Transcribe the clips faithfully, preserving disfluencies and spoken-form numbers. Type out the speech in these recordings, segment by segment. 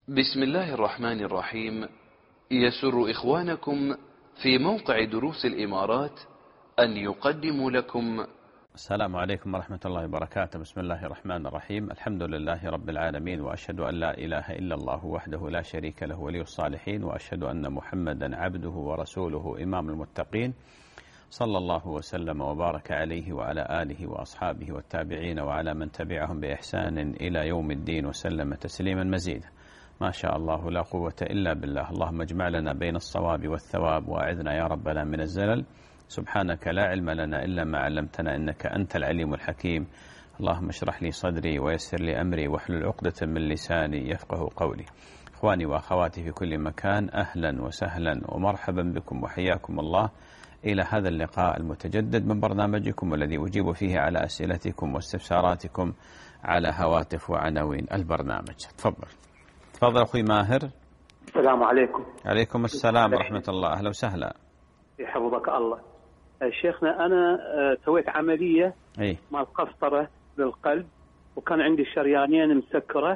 بسم الله الرحمن الرحيم. يسر إخوانكم في موقع دروس الإمارات أن يقدموا لكم. السلام عليكم ورحمة الله وبركاته. بسم الله الرحمن الرحيم. الحمد لله رب العالمين، وأشهد أن لا إله إلا الله وحده لا شريك له ولي الصالحين، وأشهد أن محمدا عبده ورسوله إمام المتقين، صلى الله وسلم وبارك عليه وعلى آله وأصحابه والتابعين وعلى من تبعهم بإحسان إلى يوم الدين، وسلم تسليما مزيدا. ما شاء الله لا قوة إلا بالله. اللهم اجمع لنا بين الصواب والثواب، وأعذنا يا ربنا من الزلل. سبحانك لا علم لنا إلا ما علمتنا، إنك أنت العليم الحكيم. اللهم اشرح لي صدري ويسر لي أمري واحلل عقدة من لساني يفقه قولي. إخواني وأخواتي في كل مكان، أهلا وسهلا ومرحبا بكم وحياكم الله إلى هذا اللقاء المتجدد من برنامجكم الذي أجيب فيه على أسئلتكم واستفساراتكم على هواتف وعناوين البرنامج. تفضل تفضل أخوي ماهر. السلام عليكم. عليكم السلام ورحمة الله. أهلا وسهلا. يحفظك الله. شيخنا أنا سويت عملية أي مال قسطرة بالقلب، وكان عندي شريانين مسكرة،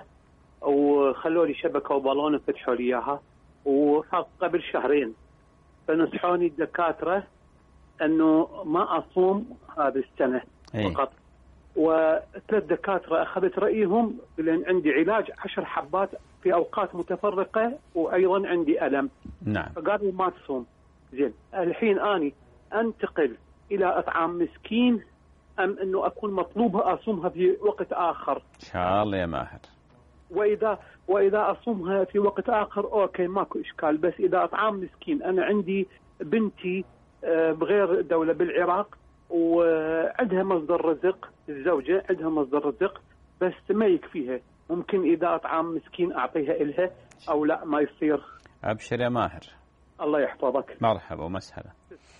وخلوا لي شبكة وبالون وفتحوا لي إياها، وقبل شهرين فنصحوني الدكاترة أنه ما أصوم هذه السنة أي. فقط. وثلاث دكاترة أخذت رأيهم لأن عندي علاج عشر حبات في أوقات متفرقة، وأيضا عندي ألم. نعم. فقالوا ما تصوم. زين، الحين أني أنتقل إلى أطعام مسكين أم أنه أكون مطلوبها أصومها في وقت آخر؟ إن شاء الله يا ماهر. وإذا وإذا أصومها في وقت آخر أوكي ماكو إشكال، بس إذا أطعام مسكين أنا عندي بنتي بغير دولة بالعراق، وعندها مصدر رزق، الزوجة عندها مصدر رزق بس ما يكفيها، ممكن إذا أطعام مسكين أعطيها إلها أو لا ما يصير؟ أبشر يا ماهر. الله يحفظك. مرحبا ومسهلا.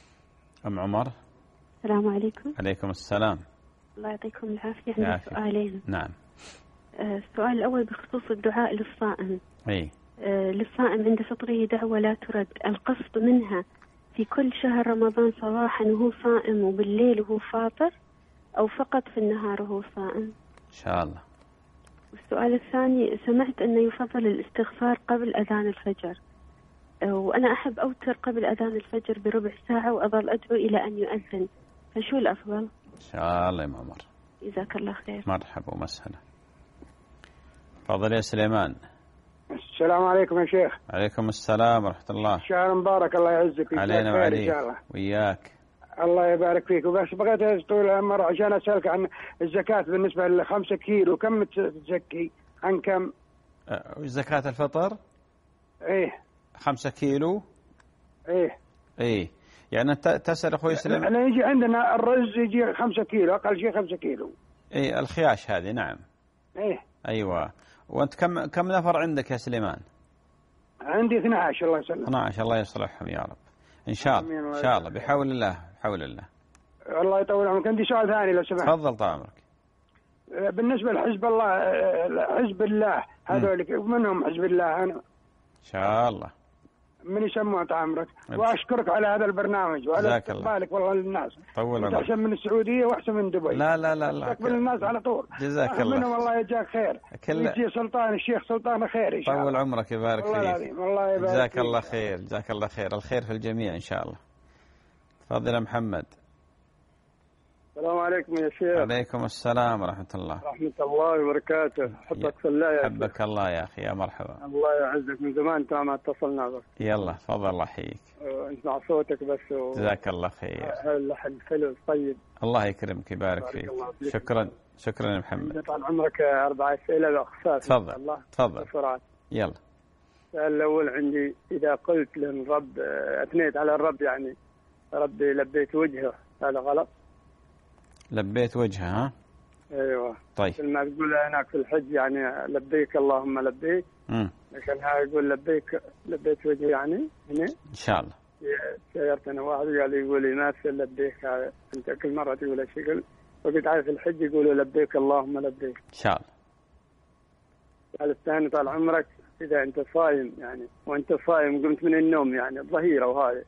أم عمر. السلام عليكم. عليكم السلام. الله يعطيكم العافية. عندي سؤالين. نعم. آه السؤال الأول بخصوص الدعاء للصائم. أي. آه للصائم عند فطره دعوة لا ترد، القصد منها في كل شهر رمضان صباحا وهو صائم وبالليل وهو فاطر، أو فقط في النهار وهو صائم؟ إن شاء الله. والسؤال الثاني، سمعت أنه يفضل الاستغفار قبل أذان الفجر، وأنا أحب أوتر قبل أذان الفجر بربع ساعة وأظل أدعو إلى أن يؤذن، فشو الأفضل؟ إن شاء الله يا عمر. جزاك الله خير. مرحبا ومسهلا. تفضل يا سليمان. السلام عليكم يا شيخ. عليكم السلام ورحمة الله. شهر مبارك، الله يعزك علينا وعليك وياك. الله يبارك فيك. وبس بغيت طول العمر عشان أسألك عن الزكاة بالنسبة لخمسة كيلو، كم تزكي؟ عن كم؟ زكاة الفطر؟ إيه خمسة كيلو. إيه إيه يعني أنت تسأل أخوي سليمان. احنا يجي عندنا الرز يجي خمسة كيلو، أقل شيء خمسة كيلو. إيه الخياش هذه. نعم. إيه أيوة. وأنت كم كم نفر عندك يا سليمان؟ عندي اثني عشر. الله يسلمك. اثني عشر. الله يصلحهم يا رب. إن شاء الله. إن شاء الله بحول الله بحول الله. الله يطول عمرك. عندي سؤال ثاني لو سمحت. تفضل طال عمرك. بالنسبة لحزب الله، حزب الله هذول منهم حزب الله؟ أنا إن شاء الله. من يسموه طال عمرك. وأشكرك على هذا البرنامج وعلى استقبالك والله للناس. طول عمرك. أحسن من السعودية وأحسن من دبي. لا لا لا لا. استقبل الناس على طول. جزاك الله. منهم الله يجزاك خير. يجي سلطان الشيخ سلطان خير إن شاء الله. طول عمرك يبارك فيك. والله العظيم الله يبارك. جزاك الله خير. جزاك الله خير. الخير في الجميع إن شاء الله. تفضل يا محمد. السلام عليكم يا شيخ. عليكم السلام ورحمة الله. رحمة الله وبركاته. حبك في الله يا حبك شيخ. الله يا أخي. يا مرحبا. الله يعزك، من زمان ما اتصلنا بك. يلا تفضل الله يحييك. نسمع صوتك بس و... جزاك الله خير. اللحن حلو طيب. الله يكرمك يبارك فيك. شكرا شكرا يا محمد. طال عمرك أربع أسئلة بأخصاص. تفضل تفضل بسرعة. يلا. السؤال الأول عندي، إذا قلت للرب أثنيت على الرب يعني ربي لبيت وجهه، هذا غلط؟ لبيت وجهه ها؟ ايوه. طيب. لما تقول هناك في الحج يعني لبيك اللهم لبيك. امم لكن هاي يقول لبيك لبيت وجهي يعني هنا. ان شاء الله. سيرت انا واحد قال لي يقول لي ما في لبيك، انت كل مره تقول هالشكل، وقلت عارف الحج يقولوا لبيك اللهم لبيك. ان شاء الله. السؤال الثاني طال عمرك، اذا انت صايم يعني وانت صايم قمت من النوم يعني الظهيره وهذا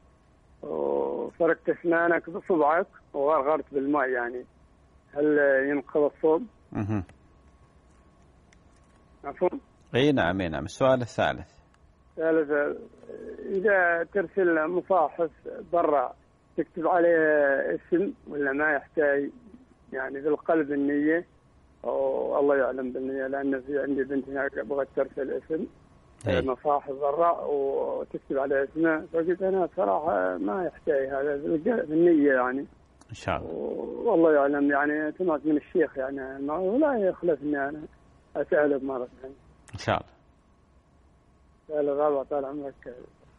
وفركت اسنانك بصبعك وغرغرت بالماء، يعني هل ينقض الصوم؟ اها عفوا. اي نعم اي نعم. السؤال الثالث. ثالث، إذا ترسل مصاحف برا تكتب عليه اسم ولا ما يحتاج؟ يعني في القلب النية، والله يعلم بالنية، لأن في عندي بنت هناك بغت ترسل اسم مصاحف برا وتكتب عليه اسمه، فقلت أنا صراحة ما يحتاج هذا بالنية يعني إن شاء الله. والله يعلم يعني. سمعت من الشيخ يعني ولا يخلفني أنا أسأله مرة ثانية إن شاء الله. الغابة طال عمرك.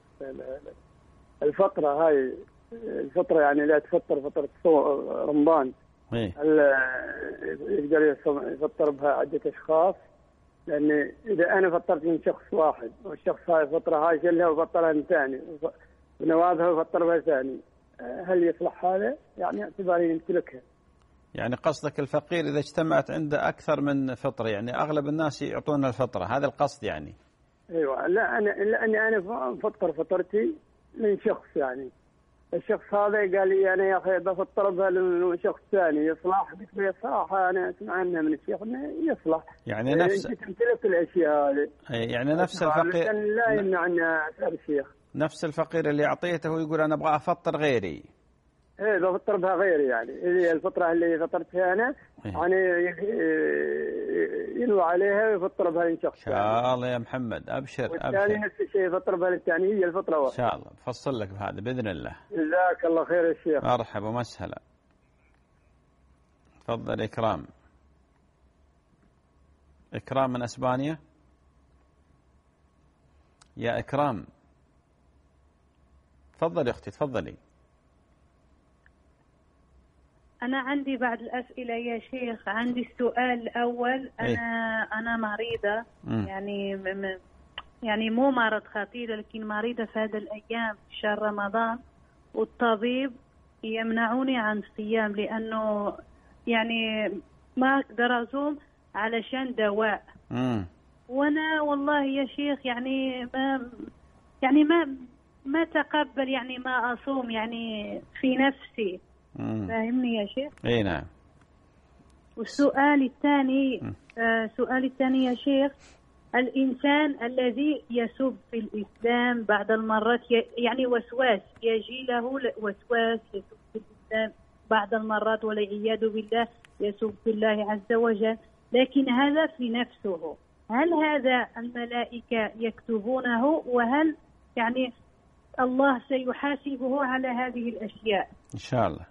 الفطرة هاي الفطرة يعني لا تفطر فترة رمضان، إيه؟ هل يقدر يفطر بها عدة أشخاص؟ لأن إذا أنا فطرت من شخص واحد والشخص هاي الفطرة هاي شلها وفطرها من ثاني ونوابها وفطر بها ثاني، هل يصلح هذا؟ يعني اعتباري يمتلكها. يعني قصدك الفقير إذا اجتمعت عنده أكثر من فطرة، يعني أغلب الناس يعطون الفطرة، هذا القصد يعني؟ ايوه. لا انا لاني انا مفطر فطرتي من شخص، يعني الشخص هذا قال لي انا يا اخي بفطر بها لشخص ثاني، يصلح؟ قلت له صراحه انا اسمع عنها من الشيخ انه يصلح. يعني نفس انت تمتلك الاشياء هذه. يعني نفس الفقير لا يمنع ان اسال الشيخ. نفس الفقير اللي اعطيته يقول انا ابغى افطر غيري. ايه بفطر بها غيري، يعني اللي الفطره اللي فطرتها انا إيه؟ يعني ينوى عليها ويفطر بها لشخص ثاني. ان شاء الله يا محمد، ابشر والثاني نفس الشيء يفطر بها للثاني، هي الفطره واحده. ان شاء الله بفصل لك بهذا باذن الله. جزاك الله خير يا شيخ. مرحبا ومسهلا. تفضل إكرام. إكرام من أسبانيا. يا إكرام تفضلي يا أختي تفضلي. أنا عندي بعض الأسئلة يا شيخ. عندي السؤال الأول، أنا إيه؟ أنا مريضة م. يعني م... يعني مو مرض خطير، لكن مريضة في هذه الأيام في شهر رمضان، والطبيب يمنعوني عن الصيام لأنه يعني ما أقدر أصوم علشان دواء. م. وأنا والله يا شيخ يعني ما يعني ما ما تقبل يعني ما أصوم يعني في نفسي. فاهمني يا شيخ؟ اي نعم. والسؤال الثاني آه سؤال الثاني يا شيخ، الإنسان الذي يسب في الإسلام بعض المرات يعني وسواس يجي له وسواس يسب في الإسلام بعض المرات والعياذ بالله، يسب في الله عز وجل، لكن هذا في نفسه، هل هذا الملائكة يكتبونه؟ وهل يعني الله سيحاسبه على هذه الأشياء؟ إن شاء الله.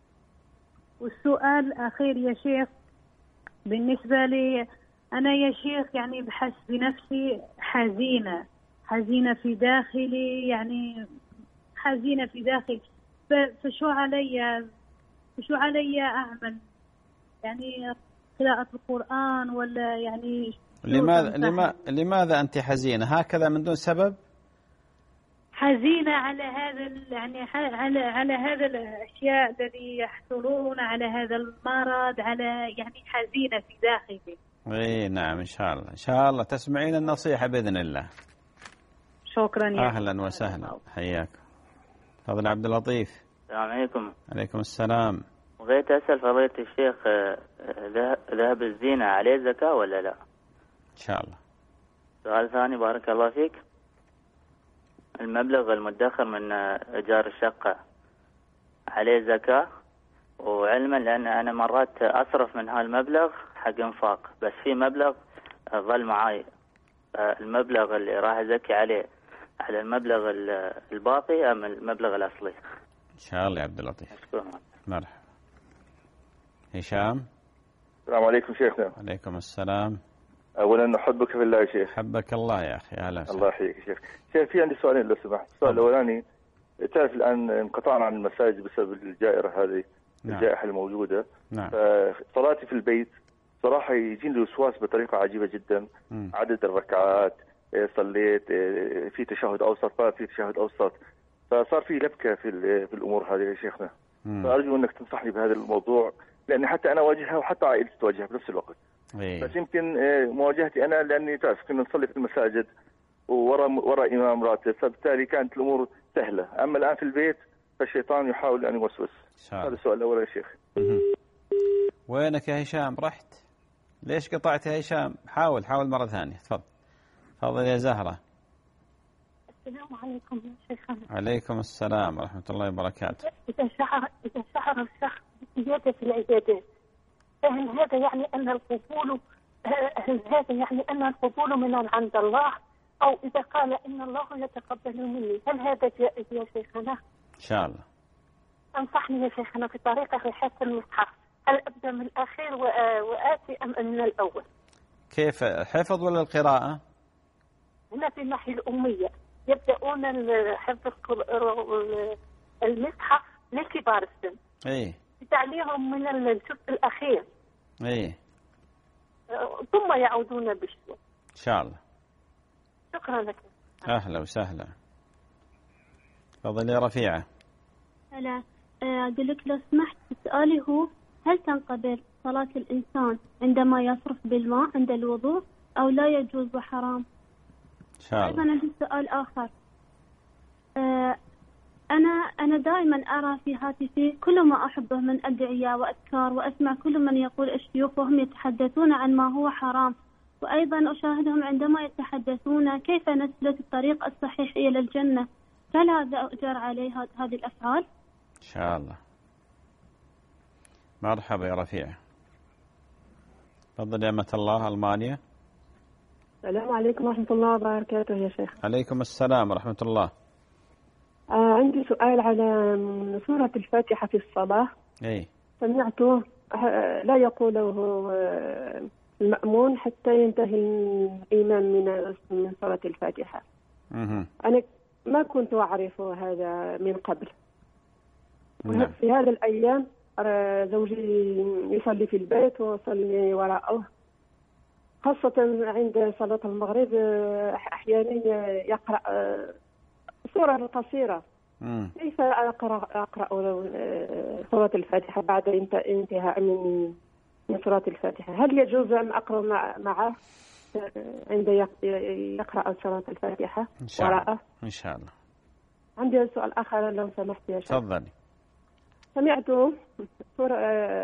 والسؤال الأخير يا شيخ، بالنسبة لي أنا يا شيخ يعني بحس بنفسي حزينة حزينة في داخلي، يعني حزينة في داخلي، فشو علي فشو علي أعمل؟ يعني قراءة القرآن ولا يعني لماذا لماذا لماذا أنت حزينة هكذا من دون سبب؟ حزينة على هذا يعني على على هذا الأشياء الذي يحصلون على هذا المرض، على يعني حزينة في داخلي. اي نعم إن شاء الله إن شاء الله تسمعين النصيحة بإذن الله. شكرا يا أهلا وسهلا حياكم. تفضل عبد اللطيف. السلام عليكم. عليكم السلام. بغيت أسأل فضيلة الشيخ، ذهب الزينة عليه زكاة ولا لا؟ إن شاء الله. سؤال ثاني بارك الله فيك، المبلغ المدخر من إيجار الشقة عليه زكاة؟ وعلما لأن أنا مرات أصرف من هالمبلغ حق إنفاق، بس في مبلغ ظل معاي، المبلغ اللي راح أزكي عليه على المبلغ الباقي أم المبلغ الأصلي؟ إن شاء الله يا عبد اللطيف. مرحبا. هشام. السلام عليكم شيخنا. عليكم السلام. أولا نحبك في الله يا شيخ. حبك الله يا أخي. أهلا وسهلا. الله يحييك يا شيخ. شيخ في عندي سؤالين لو سمحت. السؤال الأولاني، تعرف الآن انقطعنا عن المساجد بسبب الجائرة هذه. نعم. الجائحة الموجودة. نعم. فصلاتي في البيت صراحة يجيني الوسواس بطريقة عجيبة جدا. م. عدد الركعات صليت في تشهد أوسط في تشهد أوسط، فصار في لبكة في في الأمور هذه يا شيخنا. م. فأرجو أنك تنصحني بهذا الموضوع، لأن حتى أنا أواجهها وحتى عائلتي تواجهها بنفس الوقت. إيه. بس يمكن مواجهتي أنا لأني تعرف كنا نصلي في المساجد وورا ورا إمام راتب، فبالتالي كانت الأمور سهلة. أما الآن في البيت فالشيطان يحاول أن يوسوس. هذا السؤال الأول يا شيخ. وينك يا هشام؟ رحت ليش قطعت يا هشام؟ حاول حاول مرة ثانية تفضل. تفضل يا زهرة. السلام عليكم يا شيخنا. عليكم السلام ورحمة الله وبركاته. إذا شعر إذا شعر الشخص بزيادة في العبادات، فهل هذا يعني أن القبول هل هذا يعني أن القبول من عند الله، أو إذا قال إن الله يتقبل مني، هل هذا جائز يا شيخنا؟ إن شاء الله. أنصحني يا شيخنا في طريقة حفظ المصحف، هل أبدأ من الأخير وآتي أم من الأول؟ كيف حفظ ولا القراءة؟ هنا في الناحية الأمية يبدأون حفظ المصحف لكبار السن. إيه. بتعليهم من الجزء الأخير. إيه. ثم يعودون بالشوط. إن شاء الله. شكرا لك. أهلا وسهلا. تفضل يا رفيعة. هلا، أقول لك لو سمحت، سؤالي هو هل تنقبل صلاة الإنسان عندما يصرف بالماء عند الوضوء أو لا يجوز وحرام؟ إن شاء الله. أيضا عندي سؤال آخر. أنا أنا دائما أرى في هاتفي كل ما أحبه من أدعية وأذكار، وأسمع كل من يقول الشيوخ وهم يتحدثون عن ما هو حرام، وأيضا أشاهدهم عندما يتحدثون كيف نسلك الطريق الصحيح إلى الجنة. هل هذا أؤجر عليه هذه الأفعال؟ إن شاء الله. مرحبا يا رفيع. تفضل يا أمة الله. ألمانيا. السلام عليكم ورحمة الله وبركاته يا شيخ. عليكم السلام ورحمة الله. آه عندي سؤال على سورة الفاتحة في الصلاة. إيه. سمعته لا يقوله المأمون حتى ينتهي الإمام من من سورة الفاتحة. مه. أنا ما كنت أعرف هذا من قبل. نعم. في هذا الأيام زوجي يصلي في البيت وصلي وراءه، خاصة عند صلاة المغرب أحيانا يقرأ سورة قصيرة. كيف أقرأ أقرأ سورة الفاتحة بعد انتهاء من من سورة الفاتحة؟ هل يجوز أن أقرأ معه عند يقرأ سورة الفاتحة إن شاء وراءه؟ الله. إن شاء الله. عندي سؤال آخر لو سمحت يا شيخ. تفضلي. سمعت سورة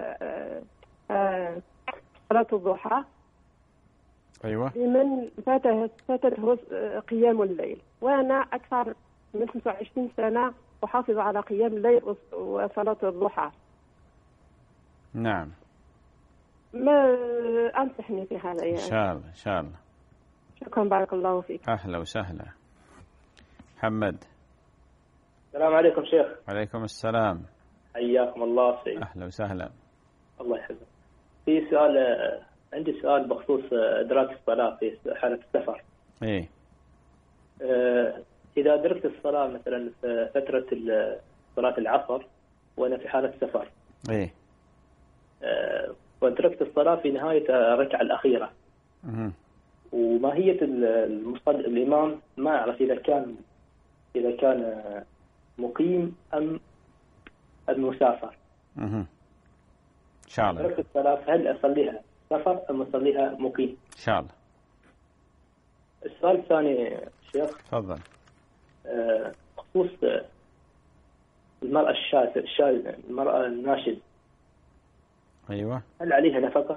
صلاة الضحى. أيوة. لمن فاته فاتته قيام الليل، وأنا أكثر من خمسة وعشرين سنة أحافظ على قيام الليل وصلاة الضحى. نعم. ما أنصحني في هذا يعني؟ إن شاء الله. إن شاء الله. شكرا، بارك الله فيك. أهلا وسهلا. محمد. السلام عليكم شيخ. عليكم السلام. حياكم الله سيد. أهلا وسهلا. الله يحفظك. في سؤال، عندي سؤال بخصوص إدراك الصلاة في حالة السفر. إيه. أه إذا أدركت الصلاة مثلا في فترة صلاة العصر وأنا في حالة سفر. إيه. أه وأدركت الصلاة في نهاية الركعة الأخيرة. مه. وماهية المصلي الإمام ما أعرف إذا كان إذا كان مقيم أم المسافر. مه. إن شاء الله. أدركت الصلاة، هل أصليها سفر أم أصليها مقيم؟ إن شاء الله. السؤال الثاني شيخ. تفضل. بخصوص المرأة الشاذة الشاذة المرأة الناشز. أيوة. هل عليها نفقة؟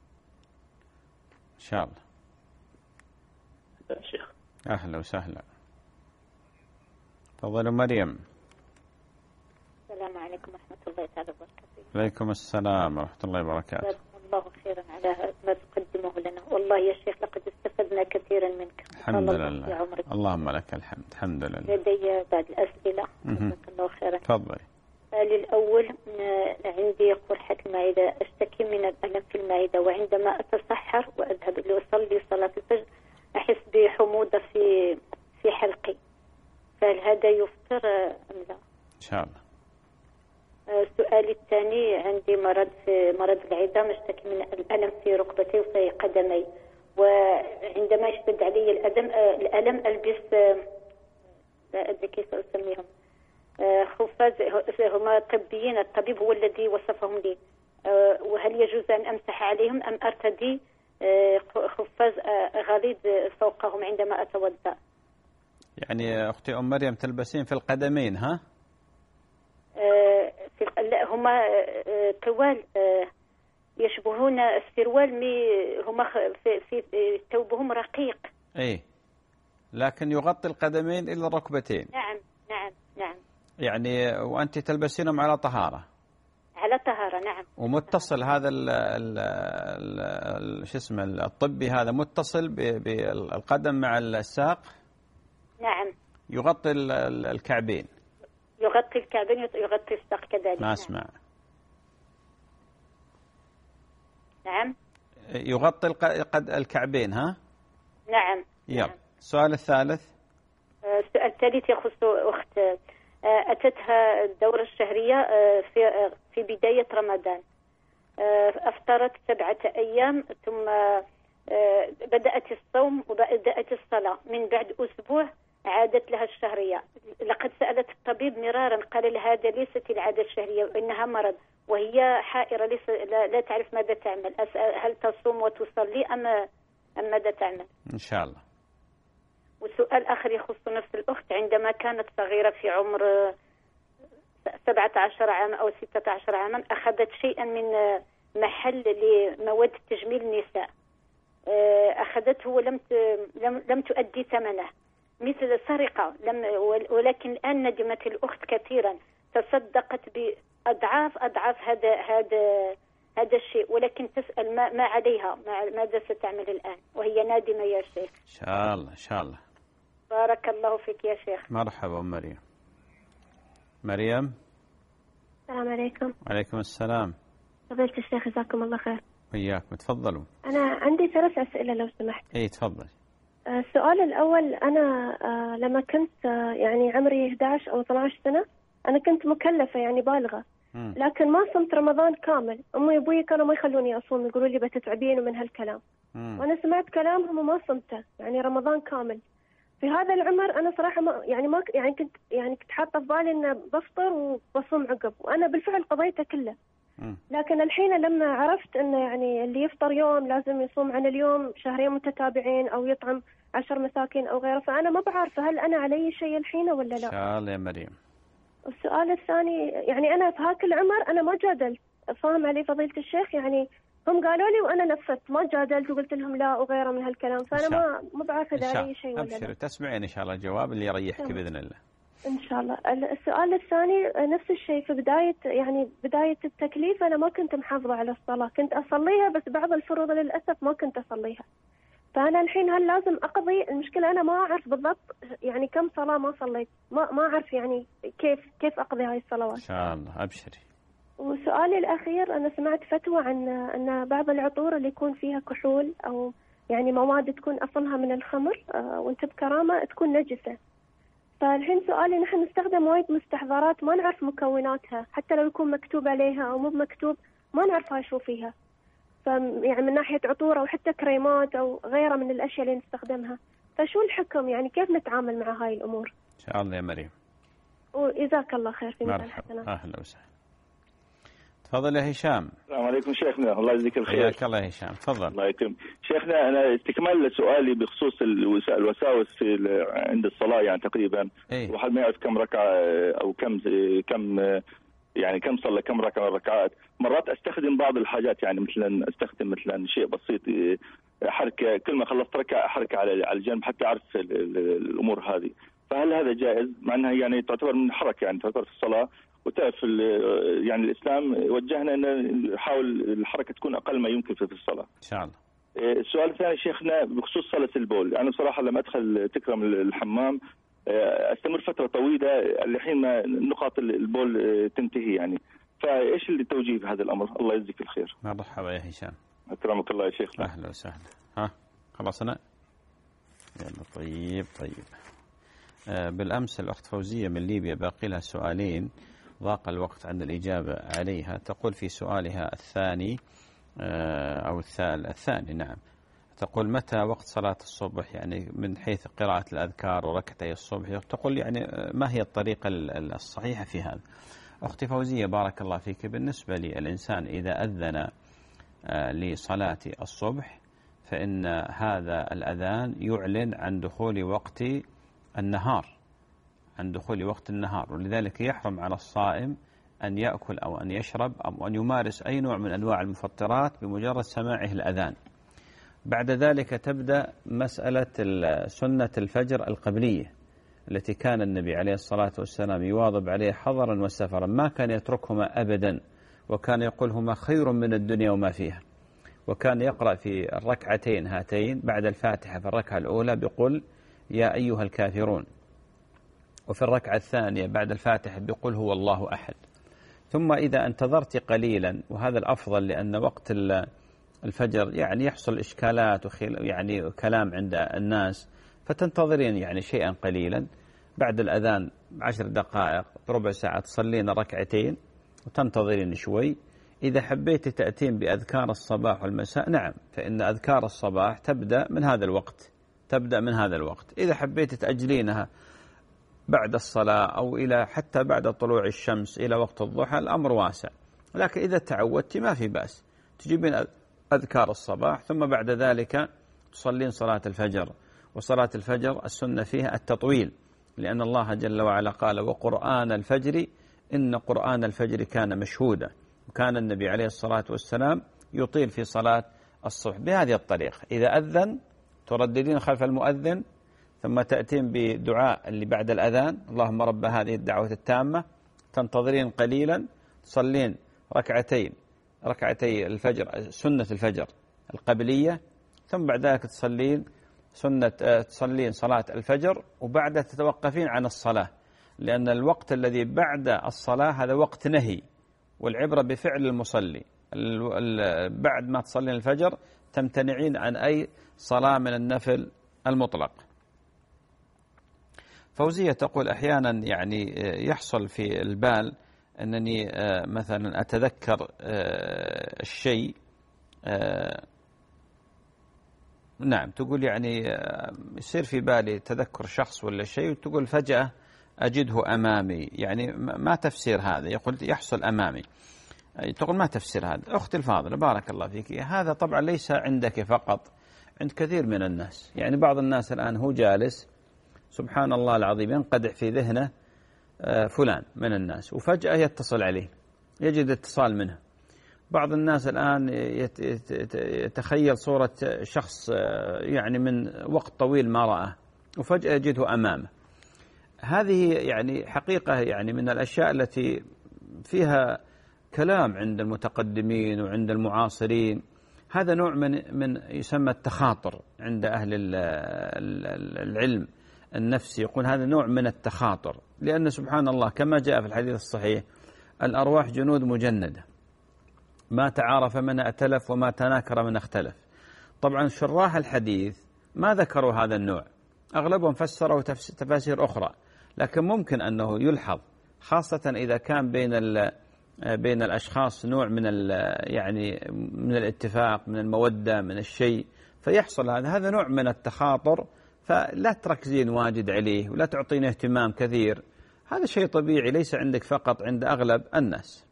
إن شاء الله. شيخ. أهلا وسهلا. تفضل مريم. السلام عليكم ورحمة الله تعالى وبركاته. عليكم السلام ورحمة الله وبركاته. جزاكم الله خيرا على ما تقدمه لنا، والله يا شيخ لقد استفدنا كثيرا منك. الحمد لله. اللهم لك الحمد. الحمد لله. لدي بعض الأسئلة. جزاك الله خيرا. تفضلي. السؤال الأول، عندي قرحة المعدة، أشتكي من الألم في المعدة، وعندما أتسحر وأذهب لأصلي صلاة الفجر أحس بحموضة في في حلقي، فهل هذا يفطر أم لا؟ إن شاء الله. السؤال الثاني، عندي مرض في مرض العظام، أشتكي من الألم في ركبتي وفي قدمي، وعندما يشتد علي الألم الألم ألبس لا أدري كيف أسميهم خفاز، هما طبيين، الطبيب هو الذي وصفهم لي، وهل يجوز أن أمسح عليهم أم أرتدي خفاز غليظ فوقهم عندما أتوضأ؟ يعني أختي أم مريم تلبسين في القدمين ها؟ في لا، هما طوال يشبهون السروال، مي هما في, في ثوبهم رقيق. ايه. لكن يغطي القدمين إلى الركبتين. نعم نعم نعم. يعني وأنت تلبسينهم على طهارة. على طهارة نعم. ومتصل هذا ال ال ال شو اسمه الطبي هذا متصل بالقدم مع الساق. نعم. يغطي الكعبين. يغطي الكعبين يغطي الساق كذلك. ما أسمع. نعم. يغطي الكعبين ها؟ نعم. يلا. السؤال الثالث. السؤال الثالث يخص أخت أتتها الدورة الشهرية في في بداية رمضان، أفطرت سبعة أيام ثم بدأت الصوم وبدأت الصلاة. من بعد أسبوع عادت لها الشهرية. لقد سألت الطبيب مرارا قال لها هذا ليست العادة الشهرية وإنها مرض، وهي حائرة ليس لا, لا تعرف ماذا تعمل. هل تصوم وتصلي أم أم ماذا تعمل؟ إن شاء الله. وسؤال آخر يخص نفس الأخت، عندما كانت صغيرة في عمر سبعة عشر عام أو ستة عشر عاما أخذت شيئا من محل لمواد تجميل النساء، أخذته ولم لم لم تؤدي ثمنه، مثل سرقة. لم ولكن الآن ندمت الأخت كثيرا، تصدقت بأضعاف أضعاف هذا هذا هذا الشيء، ولكن تسأل ما, ما عليها، ماذا ستعمل الآن وهي نادمة يا شيخ. إن شاء الله إن شاء الله. بارك الله فيك يا شيخ. مرحبا مريم. مريم. السلام عليكم. وعليكم السلام. فضيلة الشيخ جزاكم الله خير. وياكم تفضلوا. أنا عندي ثلاث أسئلة لو سمحت. إيه تفضل. السؤال الأول، أنا لما كنت يعني عمري إحدى عشر أو اثنتي عشرة سنة أنا كنت مكلفة يعني بالغة، لكن ما صمت رمضان كامل. أمي وأبوي كانوا ما يخلوني أصوم، يقولوا لي بتتعبين ومن هالكلام. مم. وأنا سمعت كلامهم وما صمته يعني رمضان كامل. في هذا العمر أنا صراحة ما يعني ما يعني كنت يعني كنت حاطة في بالي إن بفطر وبصوم عقب، وأنا بالفعل قضيته كله. مم. لكن الحين لما عرفت إنه يعني اللي يفطر يوم لازم يصوم عن اليوم شهرين متتابعين أو يطعم عشر مساكين أو غيره، فأنا ما بعرف هل أنا علي شيء الحين ولا لا. إن شاء الله يا مريم. السؤال الثاني، يعني أنا في هاك العمر أنا ما جادلت، فاهم علي فضيلة الشيخ؟ يعني هم قالوا لي وأنا نفذت، ما جادلت وقلت لهم لا وغيره من هالكلام، فأنا ما ما بعرف إذا علي شيء ولا لا. تسمعين إن شاء الله الجواب اللي يريحك بإذن الله. إن شاء الله. السؤال الثاني نفس الشيء، في بداية يعني بداية التكليف أنا ما كنت محافظة على الصلاة، كنت أصليها بس بعض الفروض للأسف ما كنت أصليها. فأنا الحين هل لازم أقضي؟ المشكلة أنا ما أعرف بالضبط يعني كم صلاة ما صليت، ما ما أعرف يعني كيف كيف أقضي هاي الصلوات. إن شاء الله أبشري. وسؤالي الأخير، أنا سمعت فتوى عن أن بعض العطور اللي يكون فيها كحول أو يعني مواد تكون أصلها من الخمر وأنت بكرامة تكون نجسة. فالحين سؤالي، نحن نستخدم وايد مستحضرات ما نعرف مكوناتها، حتى لو يكون مكتوب عليها أو مو مكتوب ما نعرفها شو فيها. يعني من ناحية عطور أو حتى كريمات أو غيرها من الأشياء اللي نستخدمها، فشو الحكم يعني كيف نتعامل مع هاي الأمور؟ إن شاء الله يا مريم. وجزاك الله خير في ميزان الحسنات. أهلا وسهلا. تفضل يا هشام. السلام عليكم شيخنا، الله يجزيك الخير. حياك الله يا هشام، تفضل. الله يكرمك شيخنا. أنا استكمال لسؤالي بخصوص الوساوس في عند الصلاة، يعني تقريبا إيه؟ واحد ما يعرف كم ركعة أو كم كم يعني كم صلى كم ركعة من الركعات. مرات استخدم بعض الحاجات، يعني مثلا استخدم مثلا شيء بسيط، حركة كل ما خلصت ركعة حركة على على الجنب حتى أعرف الأمور هذه. فهل هذا جائز؟ مع أنها يعني تعتبر من حركة، يعني تعتبر في الصلاة، وتعرف يعني الإسلام وجهنا أن نحاول الحركة تكون أقل ما يمكن في الصلاة. إن شاء الله. السؤال الثاني شيخنا بخصوص صلاة البول. أنا بصراحة لما أدخل تكرم الحمام استمر فترة طويلة لحين ما نقاط البول تنتهي، يعني فايش اللي توجيه في هذا الامر؟ الله يجزيك الخير. مرحبا يا هشام. اكرمك الله يا شيخ. اهلا وسهلا. ها خلصنا؟ يلا طيب طيب. آه بالامس الاخت فوزية من ليبيا باقي لها سؤالين، ضاق الوقت عند الاجابة عليها. تقول في سؤالها الثاني آه او الثاني نعم، تقول متى وقت صلاة الصبح، يعني من حيث قراءة الأذكار وركعتي الصبح، تقول يعني ما هي الطريقة الصحيحة في هذا. أختي فوزية بارك الله فيك، بالنسبة للإنسان إذا أذن لصلاة الصبح فإن هذا الأذان يعلن عن دخول وقت النهار، عن دخول وقت النهار، ولذلك يحرم على الصائم أن يأكل أو أن يشرب أو أن يمارس أي نوع من أنواع المفطرات بمجرد سماعه الأذان. بعد ذلك تبدأ مسألة سنة الفجر القبلية التي كان النبي عليه الصلاة والسلام يواظب عليه حضرا وسفرا، ما كان يتركهما أبدا، وكان يقول هما خير من الدنيا وما فيها. وكان يقرأ في الركعتين هاتين بعد الفاتحة في الركعة الأولى بقول يا أيها الكافرون، وفي الركعة الثانية بعد الفاتحة بقول هو الله أحد. ثم إذا انتظرت قليلا، وهذا الأفضل لأن وقت الفجر يعني يحصل إشكالات يعني كلام عند الناس، فتنتظرين يعني شيئا قليلا بعد الأذان عشر دقائق ربع ساعة تصلين ركعتين وتنتظرين شوي. إذا حبيت تأتين بأذكار الصباح والمساء نعم، فإن أذكار الصباح تبدأ من هذا الوقت تبدأ من هذا الوقت. إذا حبيت تأجلينها بعد الصلاة أو إلى حتى بعد طلوع الشمس إلى وقت الضحى الأمر واسع، لكن إذا تعودت ما في بأس تجيبين أذكار الصباح ثم بعد ذلك تصلين صلاة الفجر. وصلاة الفجر السنة فيها التطويل، لأن الله جل وعلا قال وقرآن الفجر إن قرآن الفجر كان مشهودا، وكان النبي عليه الصلاة والسلام يطيل في صلاة الصبح بهذه الطريقة. إذا أذن ترددين خلف المؤذن، ثم تأتين بدعاء اللي بعد الأذان اللهم رب هذه الدعوة التامة، تنتظرين قليلا تصلين ركعتين ركعتي الفجر سنة الفجر القبلية، ثم بعد ذلك تصلين سنة تصلين صلاة الفجر، وبعد تتوقفين عن الصلاة، لأن الوقت الذي بعد الصلاة هذا وقت نهي، والعبرة بفعل المصلي. بعد ما تصلين الفجر تمتنعين عن أي صلاة من النفل المطلق. فوزية تقول أحيانا يعني يحصل في البال أنني مثلا أتذكر الشيء، نعم تقول يعني يصير في بالي تذكر شخص ولا شيء، وتقول فجأة أجده أمامي، يعني ما تفسير هذا؟ يقول يحصل أمامي، تقول ما تفسير هذا؟ أختي الفاضلة بارك الله فيك، هذا طبعا ليس عندك فقط، عند كثير من الناس. يعني بعض الناس الآن هو جالس سبحان الله العظيم ينقدح في ذهنه فلان من الناس، وفجأة يتصل عليه يجد اتصال منه. بعض الناس الآن يتخيل صورة شخص يعني من وقت طويل ما رأه، وفجأة يجده أمامه. هذه يعني حقيقة يعني من الأشياء التي فيها كلام عند المتقدمين وعند المعاصرين. هذا نوع من من يسمى التخاطر عند أهل العلم النفسي، يقول هذا نوع من التخاطر، لأن سبحان الله كما جاء في الحديث الصحيح الأرواح جنود مجندة، ما تعارف من ائتلف وما تناكر من اختلف. طبعا شراح الحديث ما ذكروا هذا النوع، أغلبهم فسروا تفاسير أخرى، لكن ممكن أنه يلحظ خاصة إذا كان بين بين الأشخاص نوع من يعني من الاتفاق من المودة من الشيء، فيحصل هذا هذا نوع من التخاطر، فلا تركزين واجد عليه ولا تعطين اهتمام كثير. هذا شيء طبيعي ليس عندك فقط، عند أغلب الناس.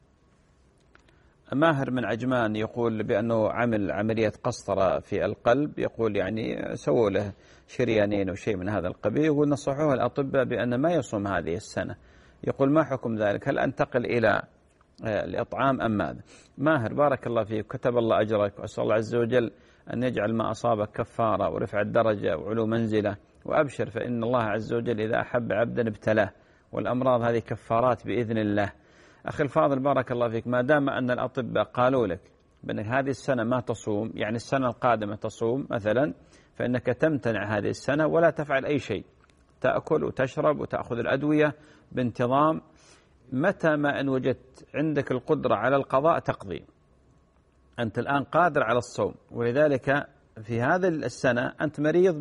ماهر من عجمان يقول بأنه عمل عملية قسطرة في القلب، يقول يعني سووا له شريانين أو شيء من هذا القبيل، يقول نصحوه الأطباء بأن ما يصوم هذه السنة. يقول ما حكم ذلك؟ هل أنتقل إلى الإطعام أم ماذا؟ ماهر بارك الله فيك، كتب الله أجرك، وأسأل الله عز وجل أن يجعل ما أصابك كفارة ورفع الدرجة وعلو منزلة، وأبشر فإن الله عز وجل إذا أحب عبدا ابتلاه، والأمراض هذه كفارات بإذن الله. أخي الفاضل بارك الله فيك، ما دام أن الأطباء قالوا لك بأنك هذه السنة ما تصوم، يعني السنة القادمة تصوم مثلا، فإنك تمتنع هذه السنة ولا تفعل أي شيء، تأكل وتشرب وتأخذ الأدوية بانتظام. متى ما أن وجدت عندك القدرة على القضاء تقضي. أنت الآن قادر على الصوم، ولذلك في هذه السنة أنت مريض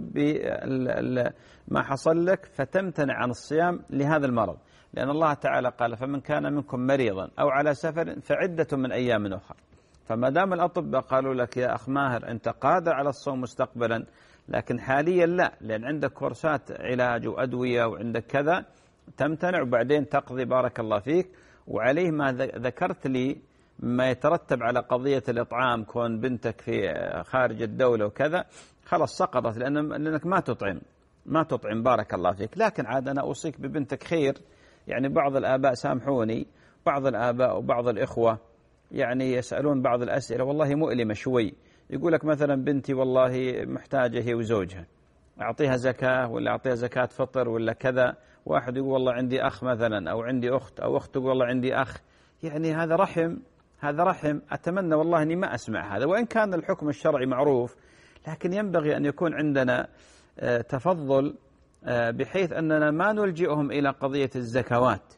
بما حصل لك فتمتنع عن الصيام لهذا المرض، لأن الله تعالى قال فمن كان منكم مريضا أو على سفر فعدة من أيام أخرى. فما دام الأطباء قالوا لك يا أخ ماهر أنت قادر على الصوم مستقبلا، لكن حاليا لا، لأن عندك كورسات علاج وأدوية وعندك كذا، تمتنع وبعدين تقضي بارك الله فيك. وعليه ما ذكرت لي ما يترتب على قضية الإطعام، كون بنتك في خارج الدولة وكذا، خلاص سقطت، لأنك ما تطعم ما تطعم بارك الله فيك. لكن عاد أنا أوصيك ببنتك خير، يعني بعض الآباء سامحوني، بعض الآباء وبعض الإخوة يعني يسألون بعض الأسئلة والله مؤلمة شوي، يقول لك مثلا بنتي والله محتاجة هي وزوجها، أعطيها زكاة ولا أعطيها زكاة فطر ولا كذا. واحد يقول والله عندي أخ مثلا، أو عندي أخت، أو أخت تقول والله عندي أخ. يعني هذا رحم، هذا رحم. أتمنى والله أني ما أسمع هذا، وإن كان الحكم الشرعي معروف، لكن ينبغي أن يكون عندنا تفضل بحيث أننا ما نلجئهم إلى قضية الزكوات.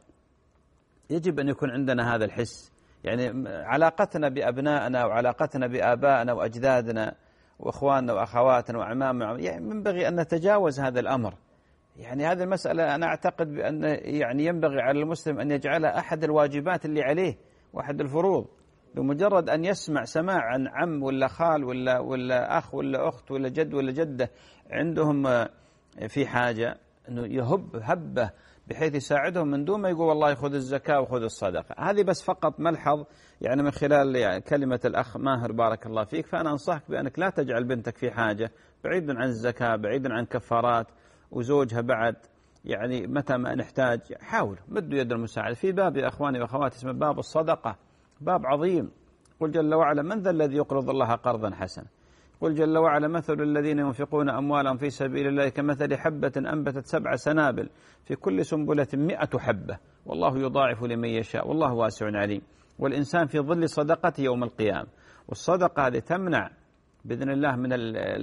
يجب أن يكون عندنا هذا الحس، يعني علاقتنا بأبنائنا وعلاقتنا بآبائنا وأجدادنا وإخواننا وأخواتنا وأعمامنا، يعني ينبغي أن نتجاوز هذا الأمر. يعني هذه المسألة أنا أعتقد بأن يعني ينبغي على المسلم أن يجعلها أحد الواجبات اللي عليه وأحد الفروض. بمجرد أن يسمع سماع عن عم ولا خال ولا ولا أخ ولا أخت ولا جد ولا جدة عندهم في حاجة، أنه يهب هبة بحيث يساعدهم من دون ما يقول والله خذ الزكاة وخذ الصدقة. هذه بس فقط ملحظ يعني من خلال يعني كلمة الأخ ماهر بارك الله فيك. فأنا أنصحك بأنك لا تجعل بنتك في حاجة، بعيدا عن الزكاة، بعيدا عن كفارات، وزوجها بعد يعني متى ما نحتاج حاول مدوا يد المساعدة. في باب يا أخواني وأخواتي اسمه باب الصدقة، باب عظيم. قل جل وعلا من ذا الذي يقرض الله قرضا حسنا. قل جل وعلا مثل الذين ينفقون أموالهم في سبيل الله كمثل حبة أنبتت سبع سنابل في كل سنبلة مئة حبة والله يضاعف لمن يشاء والله واسع عليم. والإنسان في ظل صدقته يوم القيامة. والصدقة هذه تمنع بإذن الله من